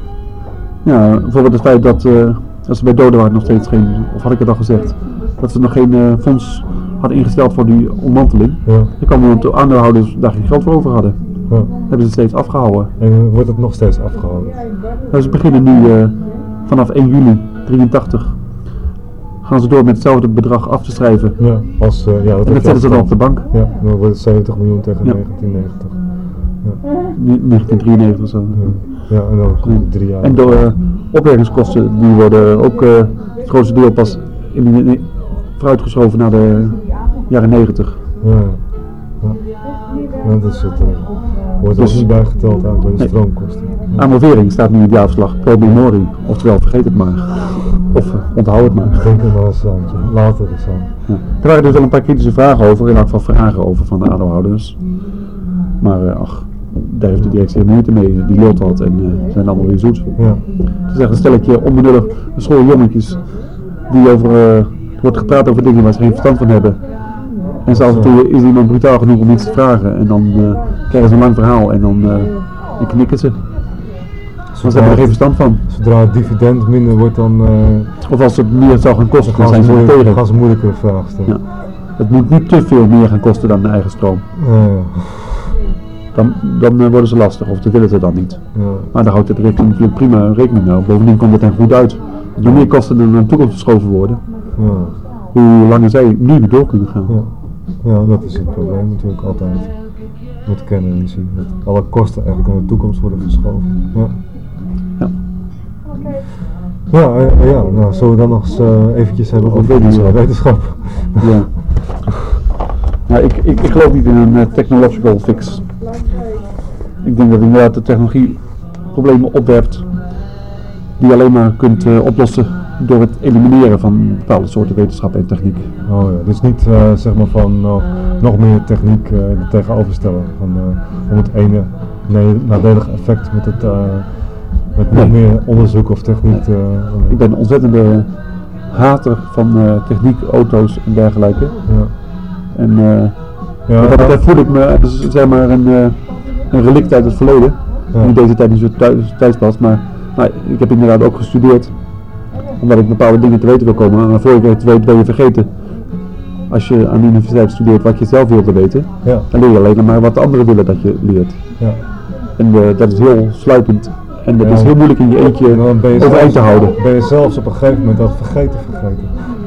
S1: Ja, bijvoorbeeld het feit dat, uh, als er bij Dodewaard nog steeds geen, of had ik het al gezegd, dat ze nog geen uh, fonds hadden ingesteld voor die ommanteling.
S2: Ja.
S1: Dan kwam omdat de aandeelhouders daar geen geld voor over hadden.
S2: Ja.
S1: Hebben ze het steeds afgehouden.
S2: En wordt het nog steeds afgehouden?
S1: Nou, ze beginnen nu uh, vanaf één juli drieëntachtig. Gaan ze door met hetzelfde bedrag af te schrijven.
S2: Ja, als, uh, ja, dat
S1: en dat zetten ze dan op de bank.
S2: Ja, dan wordt het zeventig miljoen tegen ja. negentien negentig.
S1: Ja. negentien drieënnegentig zo.
S2: Ja, ja en dan komt drie jaar.
S1: En de uh, opwerkingskosten die worden ook uh, het grootste deel pas in, in, in, vooruitgeschoven naar de jaren negentig.
S2: Ja, ja. ja dat is het. Uh, wordt dus, ook niet bijgeteld aan bij de nee. stroomkosten. Ja.
S1: Aanmovering staat nu in het jaarverslag pro memorie, oftewel vergeet het maar. Of uh, onthoud het maar.
S2: Denk er maar eens aan, later eens aan.
S1: Ja. Er waren dus wel een paar kritische vragen over, in elk geval vragen over van de aandeelhouders. Maar uh, ach, daar heeft de directie helemaal moeite mee, die lult wat en uh, zijn allemaal weer zoet.
S2: Ja.
S1: Het is echt een stelletje onbenullig schooljongetjes die over, uh, wordt gepraat over dingen waar ze geen verstand van hebben. En zo af en toe is iemand brutaal genoeg om iets te vragen en dan uh, krijgen ze een lang verhaal en dan uh, en knikken ze. Want ze hebben er geen verstand van.
S2: Zodra het dividend minder wordt dan... Uh,
S1: of als het meer zou gaan kosten, dan, dan zijn ze er tegen.
S2: Dan gaan ze moeilijkere vragen stellen.
S1: Ja. Het moet niet te veel meer gaan kosten dan de eigen stroom.
S2: Uh, ja.
S1: Dan, dan uh, worden ze lastig, of dat willen ze dan niet.
S2: Ja.
S1: Maar daar houdt het natuurlijk prima rekening mee. Bovendien komt het hen goed uit. Hoe meer kosten er naar de toekomst geschoven worden,
S2: ja.
S1: hoe langer zij nu door kunnen gaan.
S2: Ja. Ja, dat is het probleem natuurlijk altijd. Met kennen en zien. Dat alle kosten eigenlijk naar de toekomst worden verschoven. Ja.
S1: Ja.
S2: Ja, uh, ja, nou zullen we dan nog eens uh, eventjes hebben over wetenschap. wetenschap.
S1: Ja. Nou, ik, ik, ik geloof niet in een uh, technological fix. Ik denk dat inderdaad de technologie problemen opwerpt die je alleen maar kunt uh, oplossen door het elimineren van bepaalde soorten wetenschap en techniek.
S2: Oh ja, dus niet uh, zeg maar van uh, nog meer techniek uh, tegenoverstellen, van, uh, om het ene nadelige effect met het uh, met nog nee. meer onderzoek of techniek. Uh,
S1: ik ben een ontzettende hater van uh, techniek, auto's en dergelijke. Ja. En uh, ja, wat dat betreft voel ik me dus, zeg maar een, uh, een relict uit het verleden. Ja. In deze tijd niet zo thuis, thuis past, maar nou, ik heb inderdaad ook gestudeerd omdat ik bepaalde dingen te weten wil komen. En voor je het weet ben je vergeten. Als je aan de universiteit studeert wat je zelf wilde weten, ja. dan leer je alleen maar wat de anderen willen dat je leert. Ja. En uh, dat is heel sluitend. En dat ja. is heel moeilijk in je eentje overeind te houden.
S2: Ben je zelfs op een gegeven moment dat vergeten vergeten.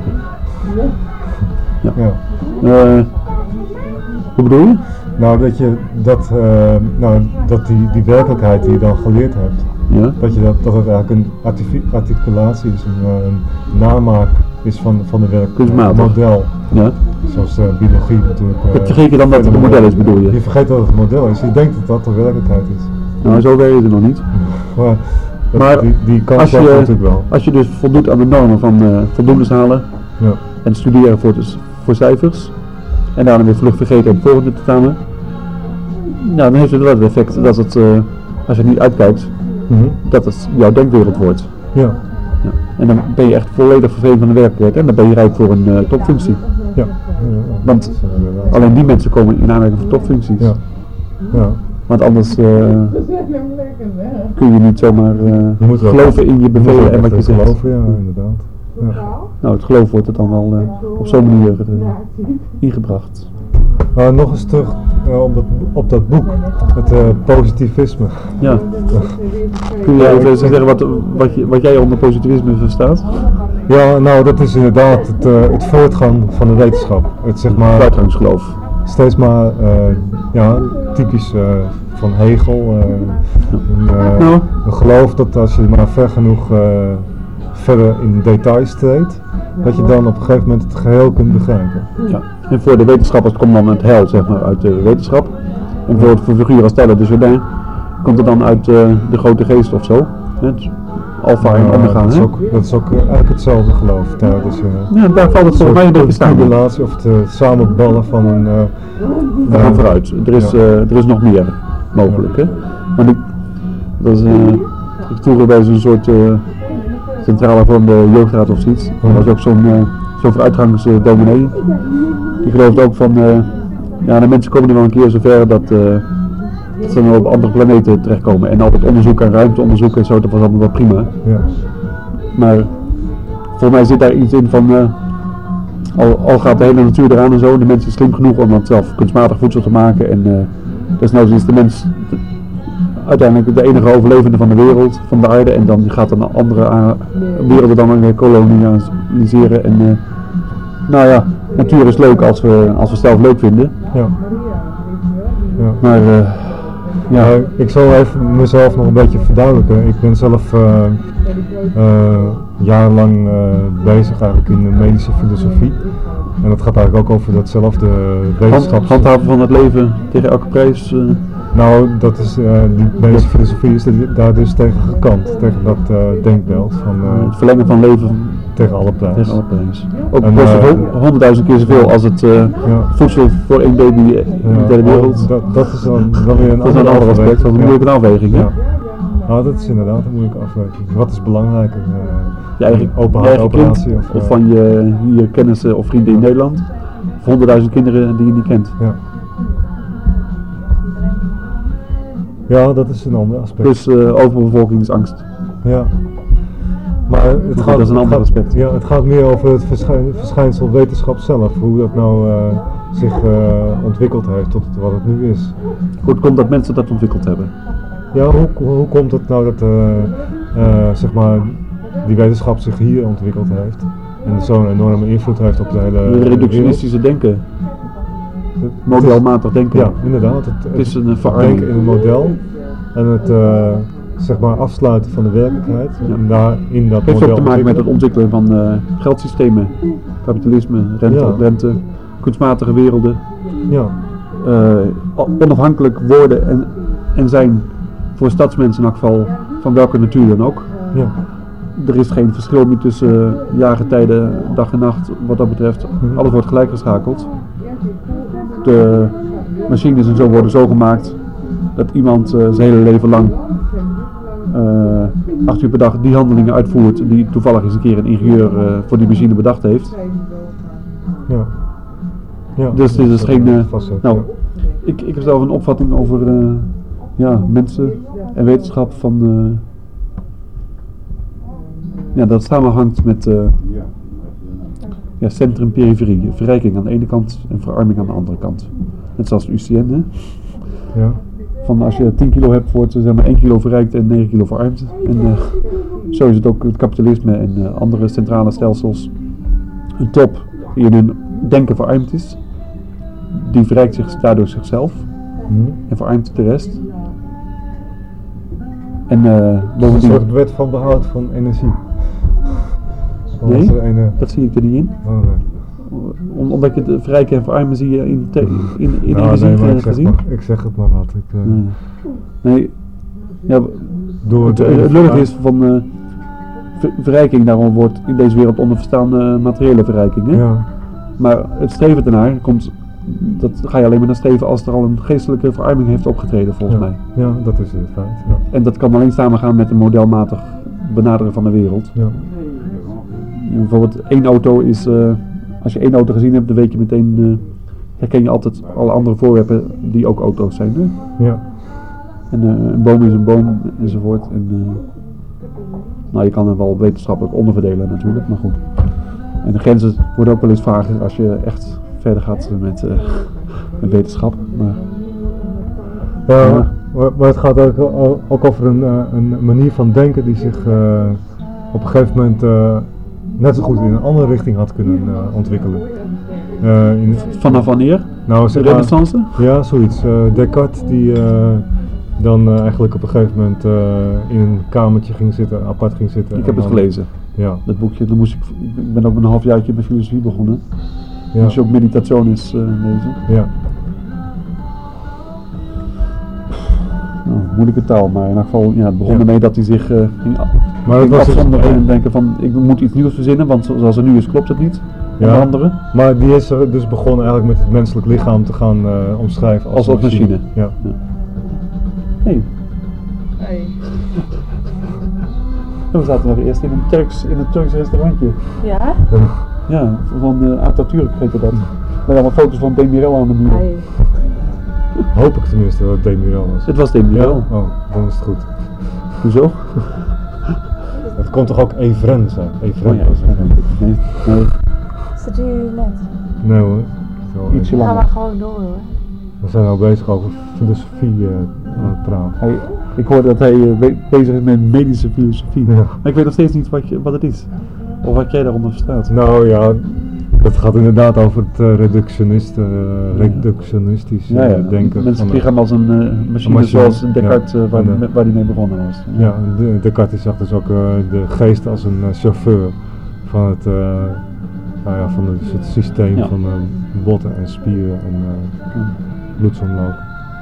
S1: Ja. ja. Uh, hoe bedoel je?
S2: Nou, dat je dat, uh, nou, dat die, die werkelijkheid die je dan geleerd hebt, ja. dat, je dat, dat het eigenlijk een articulatie is, een, een namaak is van, van de werkelijkheid, een model. Ja. Zoals uh, biologie natuurlijk. Uh,
S1: vergeet je dan dat het een model is, bedoel je?
S2: Je vergeet dat het een model is, je denkt dat dat de werkelijkheid is.
S1: Nou, zo weet je het nog niet.
S2: Maar, dat,
S1: maar
S2: die, die kans
S1: als, je,
S2: natuurlijk wel.
S1: als je dus voldoet aan de normen van uh, voldoendes halen ja. en studeren voor, de, voor cijfers en daarna weer vlug vergeten en het volgende tentamen, nou, dan heeft het wel het effect dat het, uh, als je niet uitkijkt, mm-hmm. dat het jouw denkwereld wordt. Ja. Ja. En dan ben je echt volledig vervelend van de werkelijkheid en dan ben je rijp voor een uh, topfunctie. Ja. Ja. Want alleen die mensen komen in aanmerking voor topfuncties. Ja. Ja. Want anders uh, kun je niet zomaar uh, je moet geloven in je bevelen en wat je zegt.
S2: Geloven, ja, inderdaad. Ja.
S1: Nou, het geloof wordt er dan wel uh, op zo'n manier uh, ingebracht.
S2: Uh, nog eens terug uh, op, dat, op dat boek, het uh, positivisme.
S1: Ja. Kun je even zeggen wat, wat, je, wat jij onder positivisme verstaat?
S2: Ja, nou dat is inderdaad het, uh, het voortgang van de wetenschap. Het zeg maar.
S1: Voortgangsgeloof.
S2: Steeds maar, uh, ja, typisch uh, van Hegel. Uh, een, uh, nou. een geloof dat als je maar ver genoeg uh, verder in details treedt, dat je dan op een gegeven moment het geheel kunt begrijpen.
S1: Ja. En voor de wetenschappers komt dan het heil, zeg maar, uit de wetenschap. En voor, voor figuren als Stella de Jourdain komt het dan uit uh, de grote geest of zo. Het alfa en omega.
S2: Dat is ook, dat is ook uh, eigenlijk hetzelfde geloof. Ja, dus, uh,
S1: ja, daar valt het volgens mij een beetje samen.
S2: Relatie of het uh, samenballen van een... Uh,
S1: Daar gaan vooruit. Er is, ja. uh, er is nog meer mogelijk. Ja. Hè? Want ik, dat is, uh, ik vroeger bij zo'n soort uh, centrale vorm de jeugdraad of zoiets. Er was ook zo'n uh, zo'n vooruitgangsdominee. Die gelooft ook van, uh, ja, de mensen komen er wel een keer zover dat, uh, dat ze dan op andere planeten terechtkomen. En al het onderzoek en ruimteonderzoek en zo, dat was allemaal wel prima. Ja. Maar volgens mij zit daar iets in van, uh, al, al gaat de hele natuur eraan en zo, de mens is slim genoeg om dat zelf kunstmatig voedsel te maken. En uh, desnoods is de mens de, uiteindelijk de enige overlevende van de wereld, van de aarde. En dan gaat een andere uh, werelden dan weer koloniseren. En, uh, nou ja, natuur is leuk als we, als we zelf leuk vinden. Ja.
S2: Ja.
S1: Maar uh, ja.
S2: ja, ik zal even mezelf nog een beetje verduidelijken. Ik ben zelf uh, uh, jarenlang uh, bezig eigenlijk in de medische filosofie. En dat gaat eigenlijk ook over datzelfde wetenschaps...
S1: Handhaven van het leven tegen elke prijs. Uh.
S2: Nou, dat is, uh, die medische filosofie is de, daar dus tegen gekant, tegen dat uh, denkbeeld van... Uh,
S1: het verlengen van leven
S2: tegen alle prijs.
S1: Tegen alle prijs. Ook kost het honderdduizend keer zoveel als het uh, ja. voedsel voor één baby in de derde wereld.
S2: Oh, dat, dat is dan, dan weer een
S1: dat ander, ander aspect, dat is een moeilijke ja. afweging.
S2: Ja. Nou, dat is inderdaad een moeilijke afweging. Wat is belangrijker? Uh,
S1: je eigen,
S2: open
S1: je eigen
S2: operatie
S1: kind,
S2: of, uh,
S1: of van je, je kennissen of vrienden in Nederland? Of honderdduizend kinderen die je niet kent?
S2: Ja. Ja, dat is een ander aspect.
S1: Dus uh, overbevolkingsangst.
S2: Ja. Maar het gaat,
S1: dat is een ander
S2: gaat,
S1: aspect.
S2: Ja, het gaat meer over het verschijn, verschijnsel wetenschap zelf. Hoe dat nou uh, zich uh, ontwikkeld heeft tot wat het nu is.
S1: Hoe komt dat mensen dat ontwikkeld hebben?
S2: Ja, hoe, hoe komt het nou dat uh, uh, zeg maar die wetenschap zich hier ontwikkeld heeft? En zo'n enorme invloed heeft op de hele
S1: reductionistische denken. Modelmatig denken.
S2: Ja, inderdaad. Het,
S1: het is een
S2: het denken in een model en het uh, zeg maar afsluiten van de werkelijkheid. Ja. En daar in dat
S1: het heeft
S2: model
S1: ook te maken met het ontwikkelen van uh, geldsystemen, kapitalisme, rente, ja. rente, kunstmatige werelden.
S2: Ja.
S1: Uh, onafhankelijk worden en, en zijn voor stadsmensen in elk geval van welke natuur dan ook.
S2: Ja.
S1: Er is geen verschil meer tussen uh, jaargetijden, dag en nacht wat dat betreft. Mm-hmm. Alles wordt gelijk geschakeld. De machines en zo worden zo gemaakt dat iemand uh, zijn hele leven lang uh, acht uur per dag die handelingen uitvoert die toevallig eens een keer een ingenieur uh, voor die machine bedacht heeft.
S2: Ja. Ja,
S1: dus dit is geen... Uh,
S2: facet,
S1: nou,
S2: ja.
S1: ik, ik heb zelf een opvatting over uh, ja, mensen en wetenschap van... Uh, ja, dat samenhangt met uh, ja, centrum-periferie. Verrijking aan de ene kant en verarming aan de andere kant. Net zoals de U C N, hè?
S2: Ja.
S1: Van als je tien kilo hebt, wordt zeg maar één kilo verrijkt en negen kilo verarmd. En uh, zo is het ook het kapitalisme en uh, andere centrale stelsels. Een top die in hun denken verarmd is, die verrijkt zich daardoor zichzelf
S2: mm.
S1: en verarmt de rest. En uh,
S2: bovendien... Een soort wet van behoud van energie.
S1: Nee, ene... dat zie ik er niet in.
S2: Oh, nee.
S1: Om, omdat je het verrijken en verarmen zie je in, te, in, in
S2: nou,
S1: energie
S2: nee, ik
S1: gezien.
S2: Zeg maar, ik zeg het maar wat. Ik, uh...
S1: nee. nee, ja,
S2: Door
S1: het, het, het lullig is van uh, ver, verrijking, daarom wordt in deze wereld onder verstaan uh, materiële verrijking. Hè?
S2: Ja.
S1: Maar het streven ernaar komt, dat ga je alleen maar naar streven als er al een geestelijke verarming heeft opgetreden volgens
S2: ja.
S1: mij.
S2: Ja, dat is het feit. Ja.
S1: En dat kan alleen samengaan met een modelmatig benaderen van de wereld.
S2: Ja.
S1: Bijvoorbeeld één auto is, uh, als je één auto gezien hebt, dan weet je meteen, uh, herken je altijd alle andere voorwerpen die ook auto's zijn. Hè?
S2: Ja.
S1: En uh, een boom is een boom enzovoort. En, uh, nou, je kan er wel wetenschappelijk onderverdelen natuurlijk, maar goed. En de grenzen worden ook wel eens vager als je echt verder gaat met, uh, met wetenschap. Maar,
S2: ja, uh, maar, maar het gaat ook, ook over een, een manier van denken die zich uh, op een gegeven moment uh, net zo goed in een andere richting had kunnen uh, ontwikkelen. Uh, in
S1: Vanaf wanneer?
S2: Nou,
S1: de Renaissance?
S2: Ja, zoiets. Uh, Descartes die uh, dan uh, eigenlijk op een gegeven moment uh, in een kamertje ging zitten, apart ging zitten.
S1: Ik heb het
S2: dan,
S1: gelezen.
S2: Ja.
S1: Dat boekje, dan moest ik, ik ben ook met een halfjaartje met filosofie begonnen.
S2: Ja.
S1: Dus je ook meditationis uh, lezen.
S2: Ja.
S1: Nou, moeilijke taal, maar in ieder geval, ja, het begon
S2: ja.
S1: ermee dat hij zich uh, ging,
S2: maar
S1: ging
S2: was
S1: afzonderen
S2: dus,
S1: en denken van, ik moet iets nieuws verzinnen, want zoals het nu is klopt het niet.
S2: Ja,
S1: andere.
S2: Maar die is er dus begonnen eigenlijk met het menselijk lichaam te gaan uh, omschrijven als,
S1: als machine. machine.
S2: Ja.
S1: Ja. Hey.
S3: Hey.
S1: We zaten nog eerst in een Turks, in een Turks restaurantje.
S3: Ja?
S1: Ja, van uh, Atatürk heette dat. Met allemaal foto's van Demirel aan de muur.
S3: Hey.
S2: Hoop ik tenminste dat het Demirel was.
S1: Het was Demirel.
S2: Ja? Oh, dan is het goed.
S1: Hoezo?
S2: Het kon toch ook Evren zijn? Evren
S1: oh ja,
S2: was het.
S1: Nee, nee.
S3: Zit u net?
S2: Nee hoor. Zo,
S1: ietsje
S3: langer.
S1: langer.
S3: Gaan we gewoon door hoor.
S2: We zijn al bezig over filosofie uh, aan het praten.
S1: Hij, ik hoorde dat hij uh, bezig is met medische filosofie.
S2: Ja.
S1: Maar ik weet nog steeds niet wat, je, wat het is. Of wat jij daaronder verstaat.
S2: Nou ja, het gaat inderdaad over het uh, reductionist, uh, reductionistisch uh,
S1: ja, ja.
S2: denken.
S1: Mensen vliegen hem als een uh, machine,
S2: machine
S1: zoals Descartes
S2: ja,
S1: uh, waar, de, waar die mee begonnen was.
S2: Ja, ja de, Descartes zag dus ook uh, de geest als een uh, chauffeur van het, uh, nou ja, van het, het systeem ja. van uh, botten en spieren en uh, ja. bloedsomloop.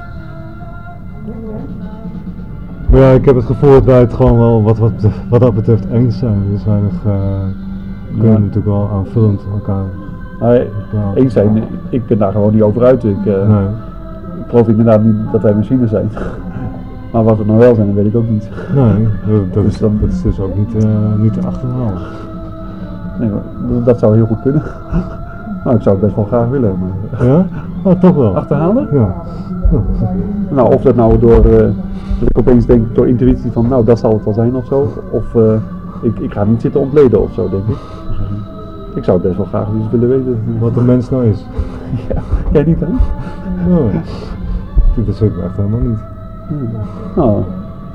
S2: Maar ja, ik heb het gevoel dat wij het gewoon wel wat, wat, wat dat betreft eens zijn. Er is weinig, uh, we kunnen ja. natuurlijk wel aanvullend elkaar.
S1: Maar eens zijn, ik ben daar gewoon niet over uit. Ik, uh,
S2: nee.
S1: ik geloof inderdaad niet dat wij machines zijn. Maar wat we nou wel zijn, dat weet ik ook niet.
S2: Nee, dat, dat, is, dan, dat is dus ook niet, uh, niet te achterhalen.
S1: Nee, maar dat zou heel goed kunnen. Nou, ik zou het best wel graag willen. Maar...
S2: Ja? Oh, toch wel.
S1: Achterhalen?
S2: Ja.
S1: ja. Nou, of dat nou door, uh, dat ik opeens denk door intuïtie van, nou dat zal het wel zijn of zo. Of uh, ik, ik ga niet zitten ontleden of zo, denk ik. Ik zou het best wel graag eens willen weten.
S2: Wat een mens nou is.
S1: Ja, jij niet hè?
S2: Nee. Dat is ook echt helemaal niet.
S1: Ja. Nou.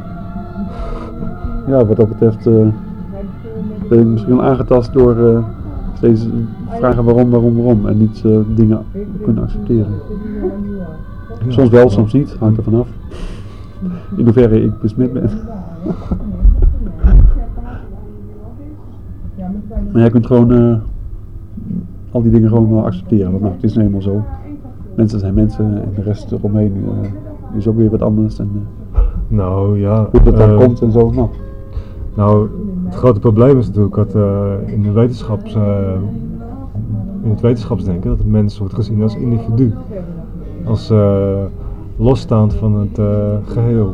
S1: Ja, wat dat betreft uh, ben ik misschien wel aangetast door uh, steeds vragen waarom, waarom, waarom en niet uh, dingen kunnen accepteren. Ja, soms wel, soms niet, hangt er vanaf. In hoeverre ik besmet ben. Maar jij kunt gewoon uh, al die dingen gewoon wel accepteren, want nou, het is nou helemaal zo. mensen zijn mensen en de rest eromheen uh, is ook weer wat anders. En, uh,
S2: nou ja.
S1: Hoe dat daar
S2: uh,
S1: komt en zo. Nou.
S2: nou, het grote probleem is natuurlijk dat uh, in, de wetenschaps, uh, in het wetenschapsdenken dat de mens wordt gezien als individu. Als uh, losstaand van het uh, geheel.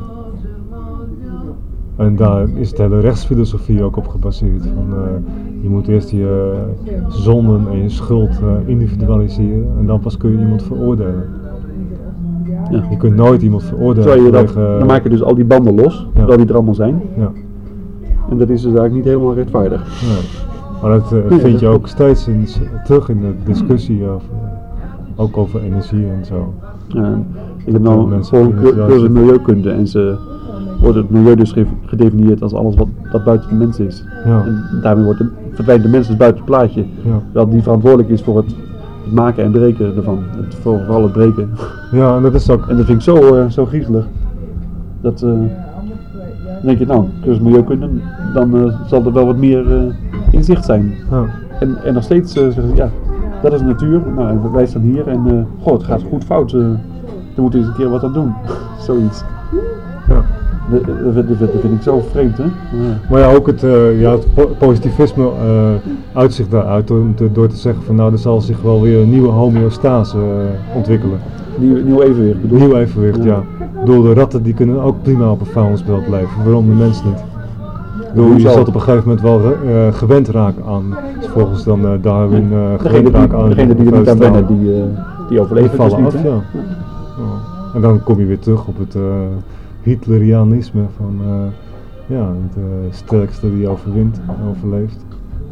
S2: En daar is de hele rechtsfilosofie ook op gebaseerd. Van, uh, je moet eerst je uh, zonden en je schuld uh, individualiseren en dan pas kun je iemand veroordelen. Ja. Je kunt nooit iemand veroordelen.
S1: Je dat, uh, dan maak je dus al die banden los, ja. terwijl die er allemaal zijn.
S2: Ja.
S1: En dat is dus eigenlijk niet helemaal rechtvaardig.
S2: Ja. Maar dat uh, vind je ook steeds in, terug in de discussie over, ook over energie en zo.
S1: Ja, ik heb nou gewoon een cursus milieukunde en ze wordt het milieu dus gedefinieerd als alles wat, wat buiten de mens is.
S2: Ja.
S1: En daarmee wordt de, verdwijnt de mens dus buiten het plaatje.
S2: Ja.
S1: Terwijl die verantwoordelijk is voor het, het maken en breken ervan. Het, voor, vooral het breken.
S2: Ja, en dat is ook...
S1: En dat vind ik zo, uh, zo griezelig. Dat, uh, dan denk je nou, cursus milieukunde, dan uh, zal er wel wat meer uh, inzicht zijn.
S2: Ja.
S1: En, en nog steeds uh, zeggen ze, ja, dat is natuur. Nou, en wij staan hier en uh, goh, het gaat goed fout. Uh, er moet eens een keer wat aan doen. Zoiets.
S2: Ja.
S1: Dat, dat, dat, dat vind ik zo vreemd, hè? Ja.
S2: Maar ja, ook het, uh, ja, het po- positivisme uh, uitzicht daaruit door, door te zeggen van nou, er zal zich wel weer een nieuwe homeostase uh, ontwikkelen.
S1: Nieuw, nieuw evenwicht bedoel
S2: Nieuw evenwicht, ja. ja. Ik bedoel, de ratten die kunnen ook prima op een vuilnisbelt leven, waarom de mens niet? Ik bedoel, je zult op een gegeven moment wel uh, gewend raken aan, volgens dan uh, Darwin, uh, gewend raken aan...
S1: Degene die er niet aan wennen, die, uh, die overleven
S2: die vallen
S1: dus niet,
S2: af, ja. Ja. Ja. En dan kom je weer terug op het... Uh, Hitlerianisme van uh, ja, het uh, sterkste die overwint en overleeft.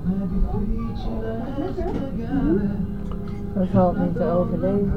S3: Dat valt niet te overleven.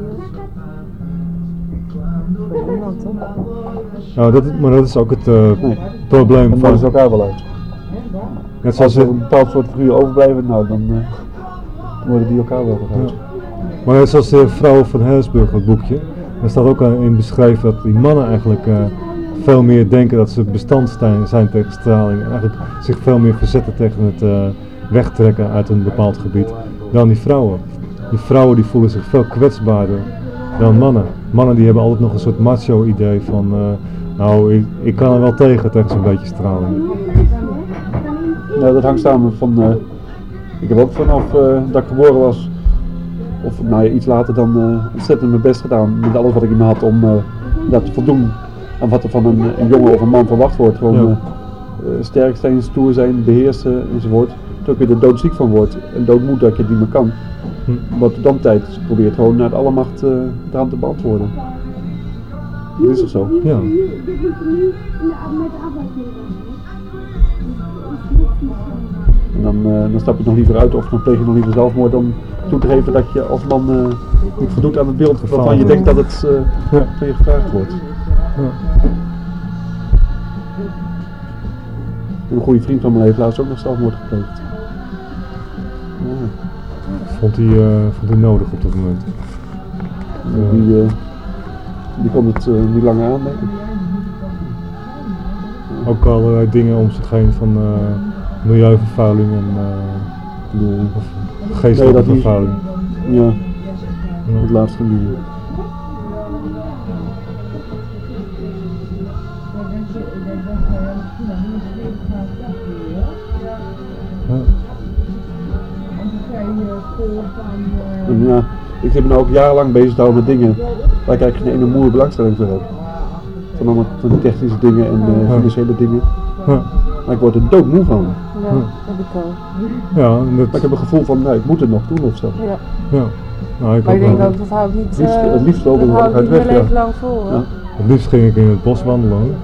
S3: Voor niemand toch?
S2: Nou, dat, maar dat is ook het uh, nee. probleem
S1: dan
S2: van...
S1: Dan ze elkaar wel uit.
S2: Net
S1: Als er een bepaald soort figuur overblijven, nou dan, uh, dan worden die elkaar wel uit.
S2: Ja. Maar net zoals de vrouw van Harrisburg, dat boekje, daar staat ook in beschreven dat die mannen eigenlijk uh, veel meer denken dat ze bestand zijn tegen straling en eigenlijk zich veel meer verzetten tegen het uh, wegtrekken uit een bepaald gebied dan die vrouwen. Die vrouwen die voelen zich veel kwetsbaarder dan mannen. Mannen die hebben altijd nog een soort macho idee van uh, nou ik, ik kan er wel tegen tegen zo'n beetje straling.
S1: Ja, dat hangt samen van, uh, ik heb ook vanaf uh, dat ik geboren was, of nou ja, iets later dan uh, ontzettend mijn best gedaan met alles wat ik in me had om uh, dat te voldoen aan wat er van een, een jongen of een man verwacht wordt. Gewoon ja. uh, uh, sterk zijn, stoer zijn, beheersen enzovoort. Tot je er doodziek van wordt en doodmoed dat je het niet meer kan. Hm. Wat dan tijd probeert gewoon naar de alle macht uh, eraan te beantwoorden. Dat is toch zo?
S2: Ja.
S1: En dan, uh, dan stap je nog liever uit of dan pleeg je nog liever zelfmoord dan toe te geven dat je als man uh, niet voldoet aan het beeld waarvan je denkt dat het uh, ja. van je gevraagd wordt. Ja. Een goede vriend van mij heeft laatst ook nog zelfmoord gepleegd. Ja.
S2: Vond hij uh, vond hij nodig op dat moment?
S1: Uh, die, uh, die kon het uh, niet langer aan, denk ik.
S2: Ja. Ook allerlei dingen om zich heen van uh, milieuvervuiling en uh,
S1: de
S2: geestelijke nee, vervuiling.
S1: Ja, ja. Het laatste nu.
S2: Ja.
S1: En ja, ik heb me nou ook jarenlang bezig gehouden met dingen waar ik eigenlijk geen ene moeie belangstelling voor heb. Van allemaal van die technische dingen en uh,
S2: ja.
S1: financiële dingen.
S2: Ja.
S1: Maar ik word er doodmoe van.
S3: Ja, dat heb ik al.
S2: Ja, dat...
S1: Maar ik heb een gevoel van, nou, ik moet het nog doen of zo.
S3: Ja.
S2: Ja. Nou, ik
S3: maar ik denk
S2: wel.
S3: ook, dat hou ik niet,
S1: het liefst,
S3: uh,
S1: het liefst wel,
S3: dat hou ik niet
S1: weg,
S3: mijn leven
S1: ja.
S3: lang vol.
S1: Ja.
S2: Het liefst ging ik in het bos wandelen.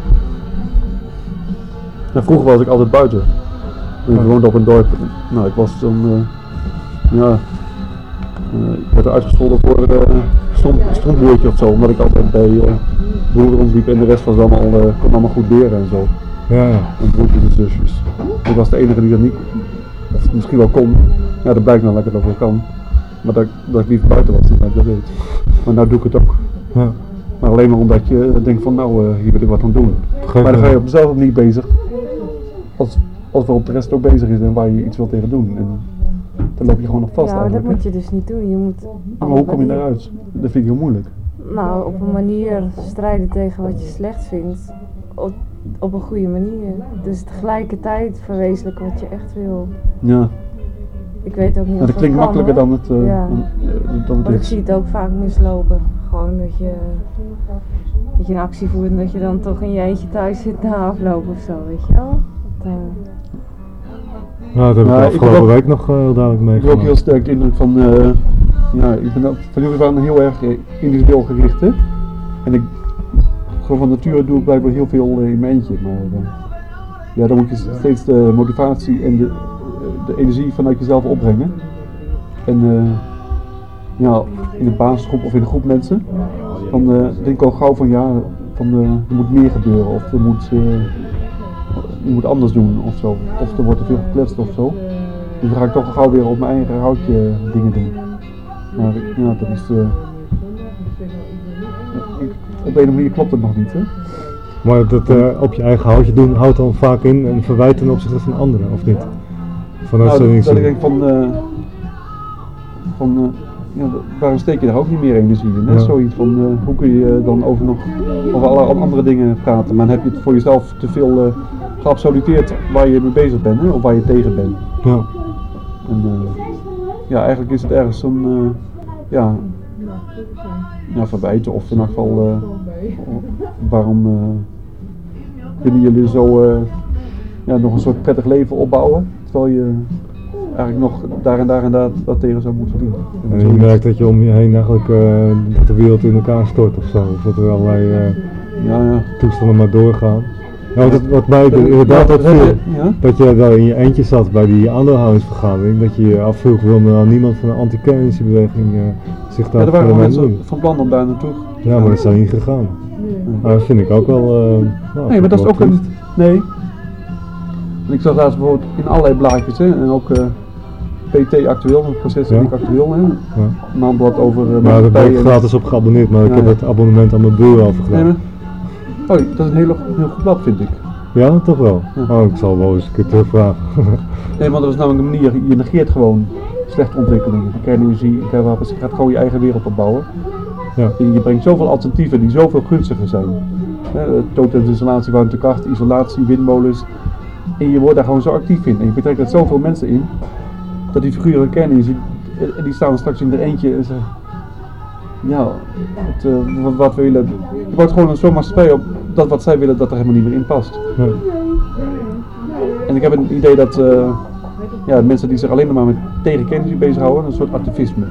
S1: Nou, vroeger was ik altijd buiten. Ik
S2: ja.
S1: woonde op een dorp. Nou, ik was dan, uh, ja, uh, ik werd er uitgescholden voor uh, stond, stondboertje of zo, omdat ik altijd bij uh, boeren rondliep en de rest was allemaal, uh, kon allemaal goed leren en zo.
S2: Ja, ja.
S1: En broertjes en zusjes. Ik was de enige die dat niet, of misschien wel kon. Ja, dat blijkt nou dat ik het ook wel kan. Maar dat, dat ik liever buiten was dan dat ik dat deed. Maar nou doe ik het ook.
S2: Ja.
S1: Maar alleen maar omdat je denkt van nou, uh, hier wil ik wat aan doen.
S2: Geef
S1: maar dan ga je op jezelf niet bezig. Als, als waarop de rest ook bezig is en waar je iets wil tegen doen. En dan loop je gewoon nog vast
S3: Ja, maar dat
S1: eigenlijk.
S3: moet je dus niet doen. Je moet
S1: Maar hoe kom je daaruit? Dat vind ik heel moeilijk.
S3: Nou, op een manier strijden tegen wat je slecht vindt. Op, op een goede manier. Dus tegelijkertijd verwezenlijken wat je echt wil.
S1: Ja.
S3: Ik weet ook niet
S1: Maar
S3: of
S1: dat klinkt
S3: kan,
S1: makkelijker
S3: hoor.
S1: dan het, uh,
S3: Ja.
S1: dan, uh, dan het
S3: Want ik
S1: is.
S3: zie het ook vaak mislopen. Gewoon dat je, dat je een actie voert en dat je dan toch in je eentje thuis zit na afloop of zo, weet je wel. Dat, uh...
S2: Nou, dat heb ik
S1: Ja,
S2: de
S1: ik
S2: afgelopen
S1: heb ook-
S2: week nog uh, heel duidelijk
S1: Ik heb ook
S2: meegemaakt.
S1: heel sterk de indruk van, uh, ja, ik ben ook, van jullie waren heel erg uh, individueel gericht, hè? En ik, gewoon van nature doe ik blijkbaar heel veel uh, in mijn eentje, maar uh, ja, dan moet je steeds de motivatie en de, uh, de energie vanuit jezelf opbrengen. En uh, ja, in een basisgroep of in een groep mensen, dan uh, denk ik al gauw van ja, van, uh, er moet meer gebeuren of er moet, uh, je moet anders doen of zo, of er wordt te veel gekletst of zo. Dus dan ga ik toch gauw weer op mijn eigen houtje dingen doen. Maar ja, dat is. Uh, ik, op een manier klopt het nog niet, hè?
S2: Maar dat uh, op je eigen houtje doen houdt dan vaak in een verwijt ten opzichte van anderen, of niet? Vanuit
S1: Nou,
S2: zo'n
S1: dat, dat ik
S2: inzicht.
S1: denk van. Uh, van uh, ja, waarom steek je daar ook niet meer energie in? Hè?
S2: Ja.
S1: Zoiets van uh, hoe kun je dan over nog over allerlei andere dingen praten, maar dan heb je het voor jezelf te veel uh, geabsoluteerd waar je mee bezig bent, hè? Of waar je tegen bent.
S2: Ja.
S1: En uh, ja, eigenlijk is het ergens zo'n uh, ja, ja, verwijten of in elk geval uh, waarom uh, willen jullie zo uh, ja, nog een soort prettig leven opbouwen, terwijl je eigenlijk nog daar en daar en daar wat tegen zou moeten doen. En
S2: En je
S1: zoiets.
S2: merkt dat je om je heen eigenlijk uh, dat de wereld in elkaar stort of zo, of dat er allerlei uh,
S1: Ja, ja.
S2: toestanden maar doorgaan. Ja, wat, het, wat mij er inderdaad
S1: Ja,
S2: ook
S1: dat
S2: viel,
S1: heb je- ja.
S2: dat je daar in je eentje zat bij die aandeelhoudersvergadering, dat je je afvroeg waarom er nou niemand van de anti-kernenergiebeweging uh, zich
S1: Ja,
S2: daar
S1: er waren
S2: voor
S1: wel
S2: mee
S1: mensen
S2: doet.
S1: van plan om daar naartoe.
S2: Ja, maar dat zijn niet gegaan. Maar dat vind ik ook wel. Uh, nou,
S1: Nee, maar dat is
S2: wel
S1: ook een.
S2: triest.
S1: Nee. En ik zag laatst bijvoorbeeld in allerlei blaadjes, hè, en ook uh, P T actueel, het proces
S2: Ja.
S1: niet actueel, hè,
S2: Ja.
S1: een maandblad over uh,
S2: Maar daar ben
S1: maatschappijen
S2: ik
S1: en-
S2: gratis op geabonneerd, maar ik
S1: Ja,
S2: heb
S1: ja.
S2: het abonnement aan mijn broer overgedaan.
S1: Nee, maar, oh, dat is een heel, heel goed blad, vind ik.
S2: Ja, toch wel.
S1: Ja.
S2: Oh, ik zal wel eens een keer terugvragen.
S1: Nee, want dat is namelijk een manier, je negeert gewoon slechte ontwikkelingen, kernenergie, kernwapens, je gaat gewoon je eigen wereld opbouwen.
S2: Ja.
S1: En je brengt zoveel alternatieven die zoveel gunstiger zijn. Totemsinstallatie, warmtekracht, isolatie, windmolens. En je wordt daar gewoon zo actief in. En je betrekt er zoveel mensen in, dat die figuren kernenergie, en die staan straks in er eentje en zeggen, ja, het, uh, wat, wat we willen. Je wordt gewoon zo'n maatschappij op dat wat zij willen, dat er helemaal niet meer in past.
S2: Ja.
S1: En ik heb een idee dat uh, ja, mensen die zich alleen maar met tegen kernenergie bezighouden, een soort activisme.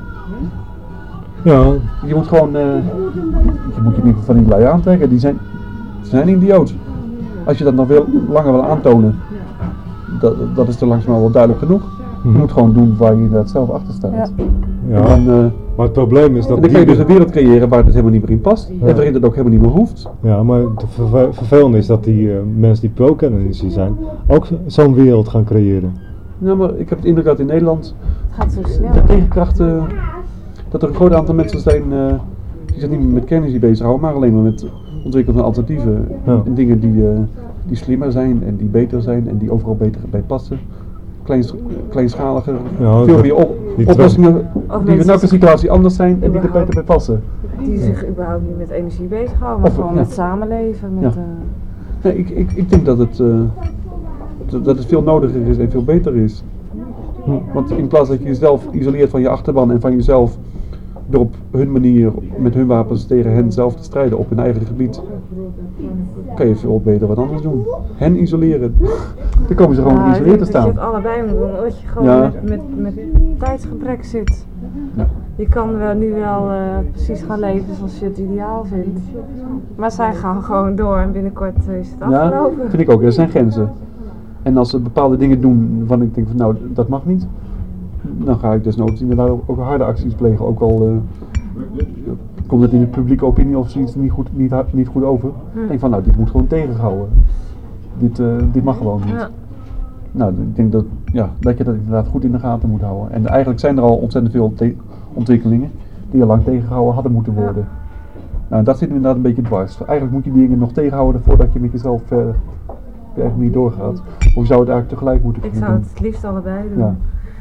S2: Ja,
S1: Je moet gewoon, uh, je moet je niet van die lui aantrekken, die zijn, ze zijn idioot. Als je dat nog veel langer wil aantonen, dat, dat is er langzamerhand wel duidelijk genoeg. Je
S2: Mhm.
S1: moet gewoon doen waar je inderdaad zelf achter staat.
S3: Ja.
S2: ja.
S1: En dan, uh,
S2: Maar het probleem is dat
S1: en dan kan je
S2: die-
S1: dus een wereld creëren waar het helemaal niet meer in past.
S2: Ja.
S1: En waarin het ook helemaal niet meer hoeft.
S2: Ja, maar het verve- vervelende is dat die uh, mensen die pro-kernenergie zijn, ook zo- zo'n wereld gaan creëren.
S1: Ja, maar ik heb het indruk dat in Nederland
S3: Het gaat zo snel.
S1: de tegenkrachten, dat er een groot aantal mensen zijn uh, die zich niet meer met kernenergie bezighouden, maar alleen maar met ontwikkelen van alternatieven.
S2: Ja.
S1: En dingen die, uh, die slimmer zijn en die beter zijn en die overal beter bij passen. Kleins, kleinschaliger,
S2: Ja,
S1: veel
S2: dat-
S1: meer op,
S2: die
S1: oplossingen
S3: Of
S1: die in
S3: mensen-
S1: elke situatie anders zijn en die er beter
S3: Überhaupt.
S1: bij passen.
S3: Die zich überhaupt niet met energie bezighouden, maar
S1: Of,
S3: gewoon
S1: ja.
S3: met samenleven. Met,
S1: Ja.
S3: uh,
S1: Nee, ik, ik, ik denk dat het, uh, dat dat het veel nodiger is en veel beter is.
S2: Hm.
S1: Want in plaats dat je jezelf isoleert van je achterban en van jezelf door op hun manier met hun wapens tegen hen zelf te strijden op hun eigen gebied, kan je veel beter wat anders doen. Hen isoleren. Dan komen ze gewoon
S3: ja,
S1: geïsoleerd te
S3: dat je
S1: staan.
S3: het allebei moet doen, omdat je gewoon
S1: Ja.
S3: met, met, met tijdsgebrek zit.
S1: Ja.
S3: Je kan wel nu wel uh, precies gaan leven zoals je het ideaal vindt. Maar zij gaan gewoon door en binnenkort uh, is het
S1: Ja,
S3: afgelopen.
S1: vind ik ook. Er zijn grenzen. En als ze bepaalde dingen doen waarvan ik denk van nou, dat mag niet, dan ga ik desnoods inderdaad ook, ook harde acties plegen. Ook al uh, komt het in de publieke opinie of zoiets niet goed, niet, ha- niet goed over.
S3: Hm.
S1: Ik denk van nou, dit moet gewoon tegengehouden. Dit, uh, dit mag gewoon niet.
S3: Ja.
S1: Nou, ik denk dat, ja, dat je dat inderdaad goed in de gaten moet houden. En eigenlijk zijn er al ontzettend veel te- ontwikkelingen die al lang tegengehouden hadden moeten worden. Nou, dat zit me inderdaad een beetje dwars. Eigenlijk moet je die dingen nog tegenhouden voordat je met jezelf verder op je eigen manier doorgaat. Of je zou het eigenlijk tegelijk moeten
S3: Ik
S1: kunnen
S3: zou
S1: doen.
S3: het het liefst allebei doen.
S1: Ja.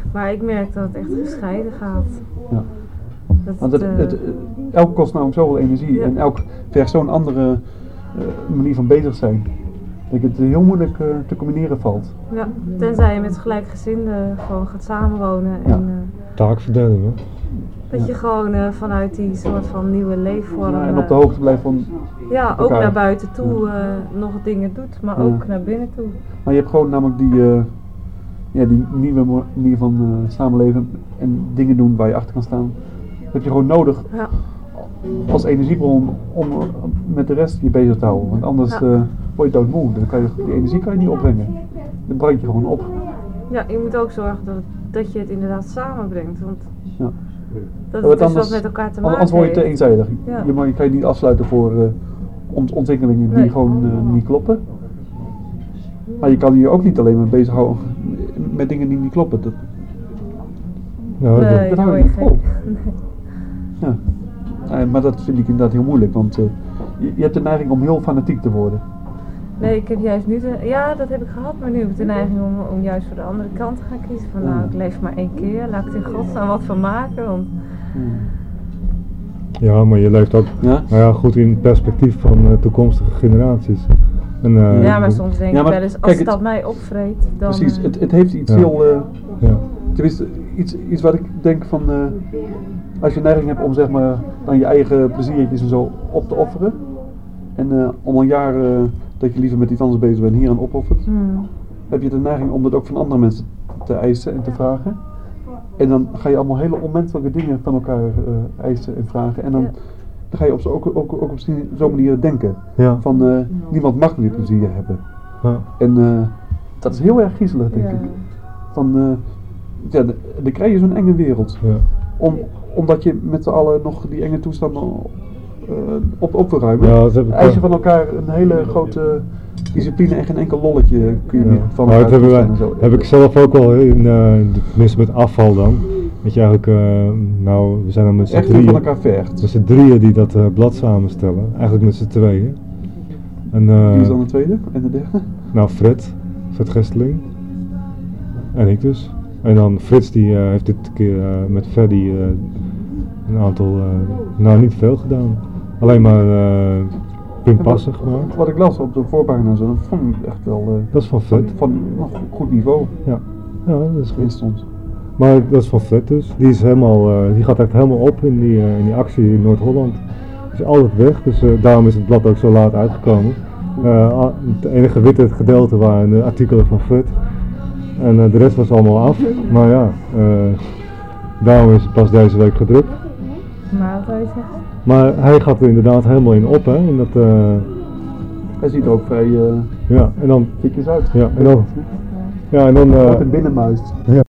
S3: Maar ik merk dat het echt gescheiden gaat.
S1: Ja.
S3: Dat
S1: Want het,
S3: het,
S1: het, het, elk kost namelijk zoveel energie
S3: ja.
S1: en elk vergt zo'n andere uh, manier van bezig zijn. Dat het heel moeilijk uh, te combineren valt.
S3: Ja, tenzij je met gelijkgezinden gewoon gaat samenwonen.
S1: Ja.
S3: En, uh,
S2: taakverdeling, hè?
S3: dat ja. je gewoon uh, vanuit die soort van nieuwe leefvorm...
S1: Ja, en op de hoogte blijft van
S3: Ja, ook
S1: elkaar.
S3: naar buiten toe uh, nog dingen doet, maar
S1: ja.
S3: ook naar binnen toe.
S1: Maar je hebt gewoon namelijk die, uh, ja, die nieuwe manier van uh, samenleven en dingen doen waar je achter kan staan. Dat heb je gewoon nodig
S3: ja.
S1: als energiebron om uh, met de rest je bezig te houden. Want anders ja. uh, word je doodmoe. Dan kan je, die energie kan je niet opbrengen. Dan brand je gewoon op.
S3: Ja, je moet ook zorgen dat, dat je het inderdaad samenbrengt. Want
S1: ja.
S3: dat het dus wat met elkaar te maken
S1: anders word je te
S3: heeft.
S1: eenzijdig.
S3: Ja.
S1: Je, maar je kan je niet afsluiten voor uh, ont- ontwikkelingen die nee. gewoon uh, niet kloppen. Maar je kan je ook niet alleen maar bezighouden met dingen die niet kloppen. Dat,
S2: nou,
S3: nee,
S1: dat, dat hou je niet vol. Nee. Ja. Uh, maar dat vind ik inderdaad heel moeilijk, want uh, je, je hebt de neiging om heel fanatiek te worden.
S3: Nee, ik heb juist nu de, ja dat heb ik gehad, maar nu heb ik de neiging om, om juist voor de andere kant te gaan kiezen. Van nou, ik leef maar één keer, laat ik er in godsnaam wat van maken. Want...
S2: Ja, maar je leeft ook ja? Nou ja, goed in perspectief van uh, toekomstige generaties.
S3: En, uh, ja, maar soms denk ja, maar, ik wel eens, als kijk, dat mij opvreet, dan...
S1: Precies,
S3: uh,
S1: het, het heeft iets ja. heel... Uh,
S2: ja.
S1: Tenminste, iets, iets wat ik denk van... Uh, als je neiging hebt om zeg maar dan je eigen pleziertjes en zo op te offeren. En uh, om een jaar uh, dat je liever met iets anders bezig bent hier aan opoffert.
S3: Hmm.
S1: Heb je de neiging om dat ook van andere mensen te eisen en te vragen. En dan ga je allemaal hele onmenselijke dingen van elkaar uh, eisen en vragen. En dan, ja. dan ga je op zo, ook, ook, ook op zo'n manier denken.
S2: Ja.
S1: Van uh, niemand mag meer plezier hebben.
S2: Ja.
S1: En uh, dat is heel erg griezelig, denk ja. ik. Van, uh, ja, dan krijg je zo'n enge wereld.
S2: Ja.
S1: Om, omdat je met z'n allen nog die enge toestanden uh, op, op wil ruimen.
S2: Ja, dat heb ik
S1: eis je van elkaar een hele grote discipline en geen enkel lolletje kun je ja. niet van
S2: elkaar
S1: elkaar
S2: toestaan en zo. Heb ik zelf ook wel in, uh, tenminste met afval dan. Weet je eigenlijk, uh, nou we zijn dan met z'n drieën.
S1: van elkaar vergt.
S2: Met z'n drieën die dat uh, blad samenstellen. Eigenlijk met z'n tweeën. En, uh,
S1: Wie is dan de tweede en de derde?
S2: Nou Fred, Fred Gesteling. En ik dus. En dan Frits die uh, heeft dit keer uh, met Freddy uh, een aantal, uh, nou niet veel gedaan. Alleen maar uh, pinpassen gemaakt.
S1: Wat ik las op de voorpagina en zo, dat vond ik echt wel... Uh,
S2: dat is van Fred.
S1: Van, van nog goed niveau.
S2: Ja, ja dat is goed.
S1: Stond.
S2: Maar dat is van Fred dus. Die, is helemaal, uh, die gaat echt helemaal op in die, uh, in die actie in Noord-Holland. Die is altijd weg, dus uh, daarom is het blad ook zo laat uitgekomen. Uh, het enige witte gedeelte waren de artikelen van Fred. En uh, de rest was allemaal af, maar ja, uh, daarom is het pas deze week gedrukt.
S3: Maar wat wil je zeggen?
S2: Maar hij gaat er inderdaad helemaal in op, hè, in dat... Uh,
S1: hij ziet er ook vrij uh,
S2: ja, en dan,
S1: fikjes uit.
S2: Ja, en dan... Ja, en dan... Uh,
S1: wat een binnenmuis.
S2: Ja.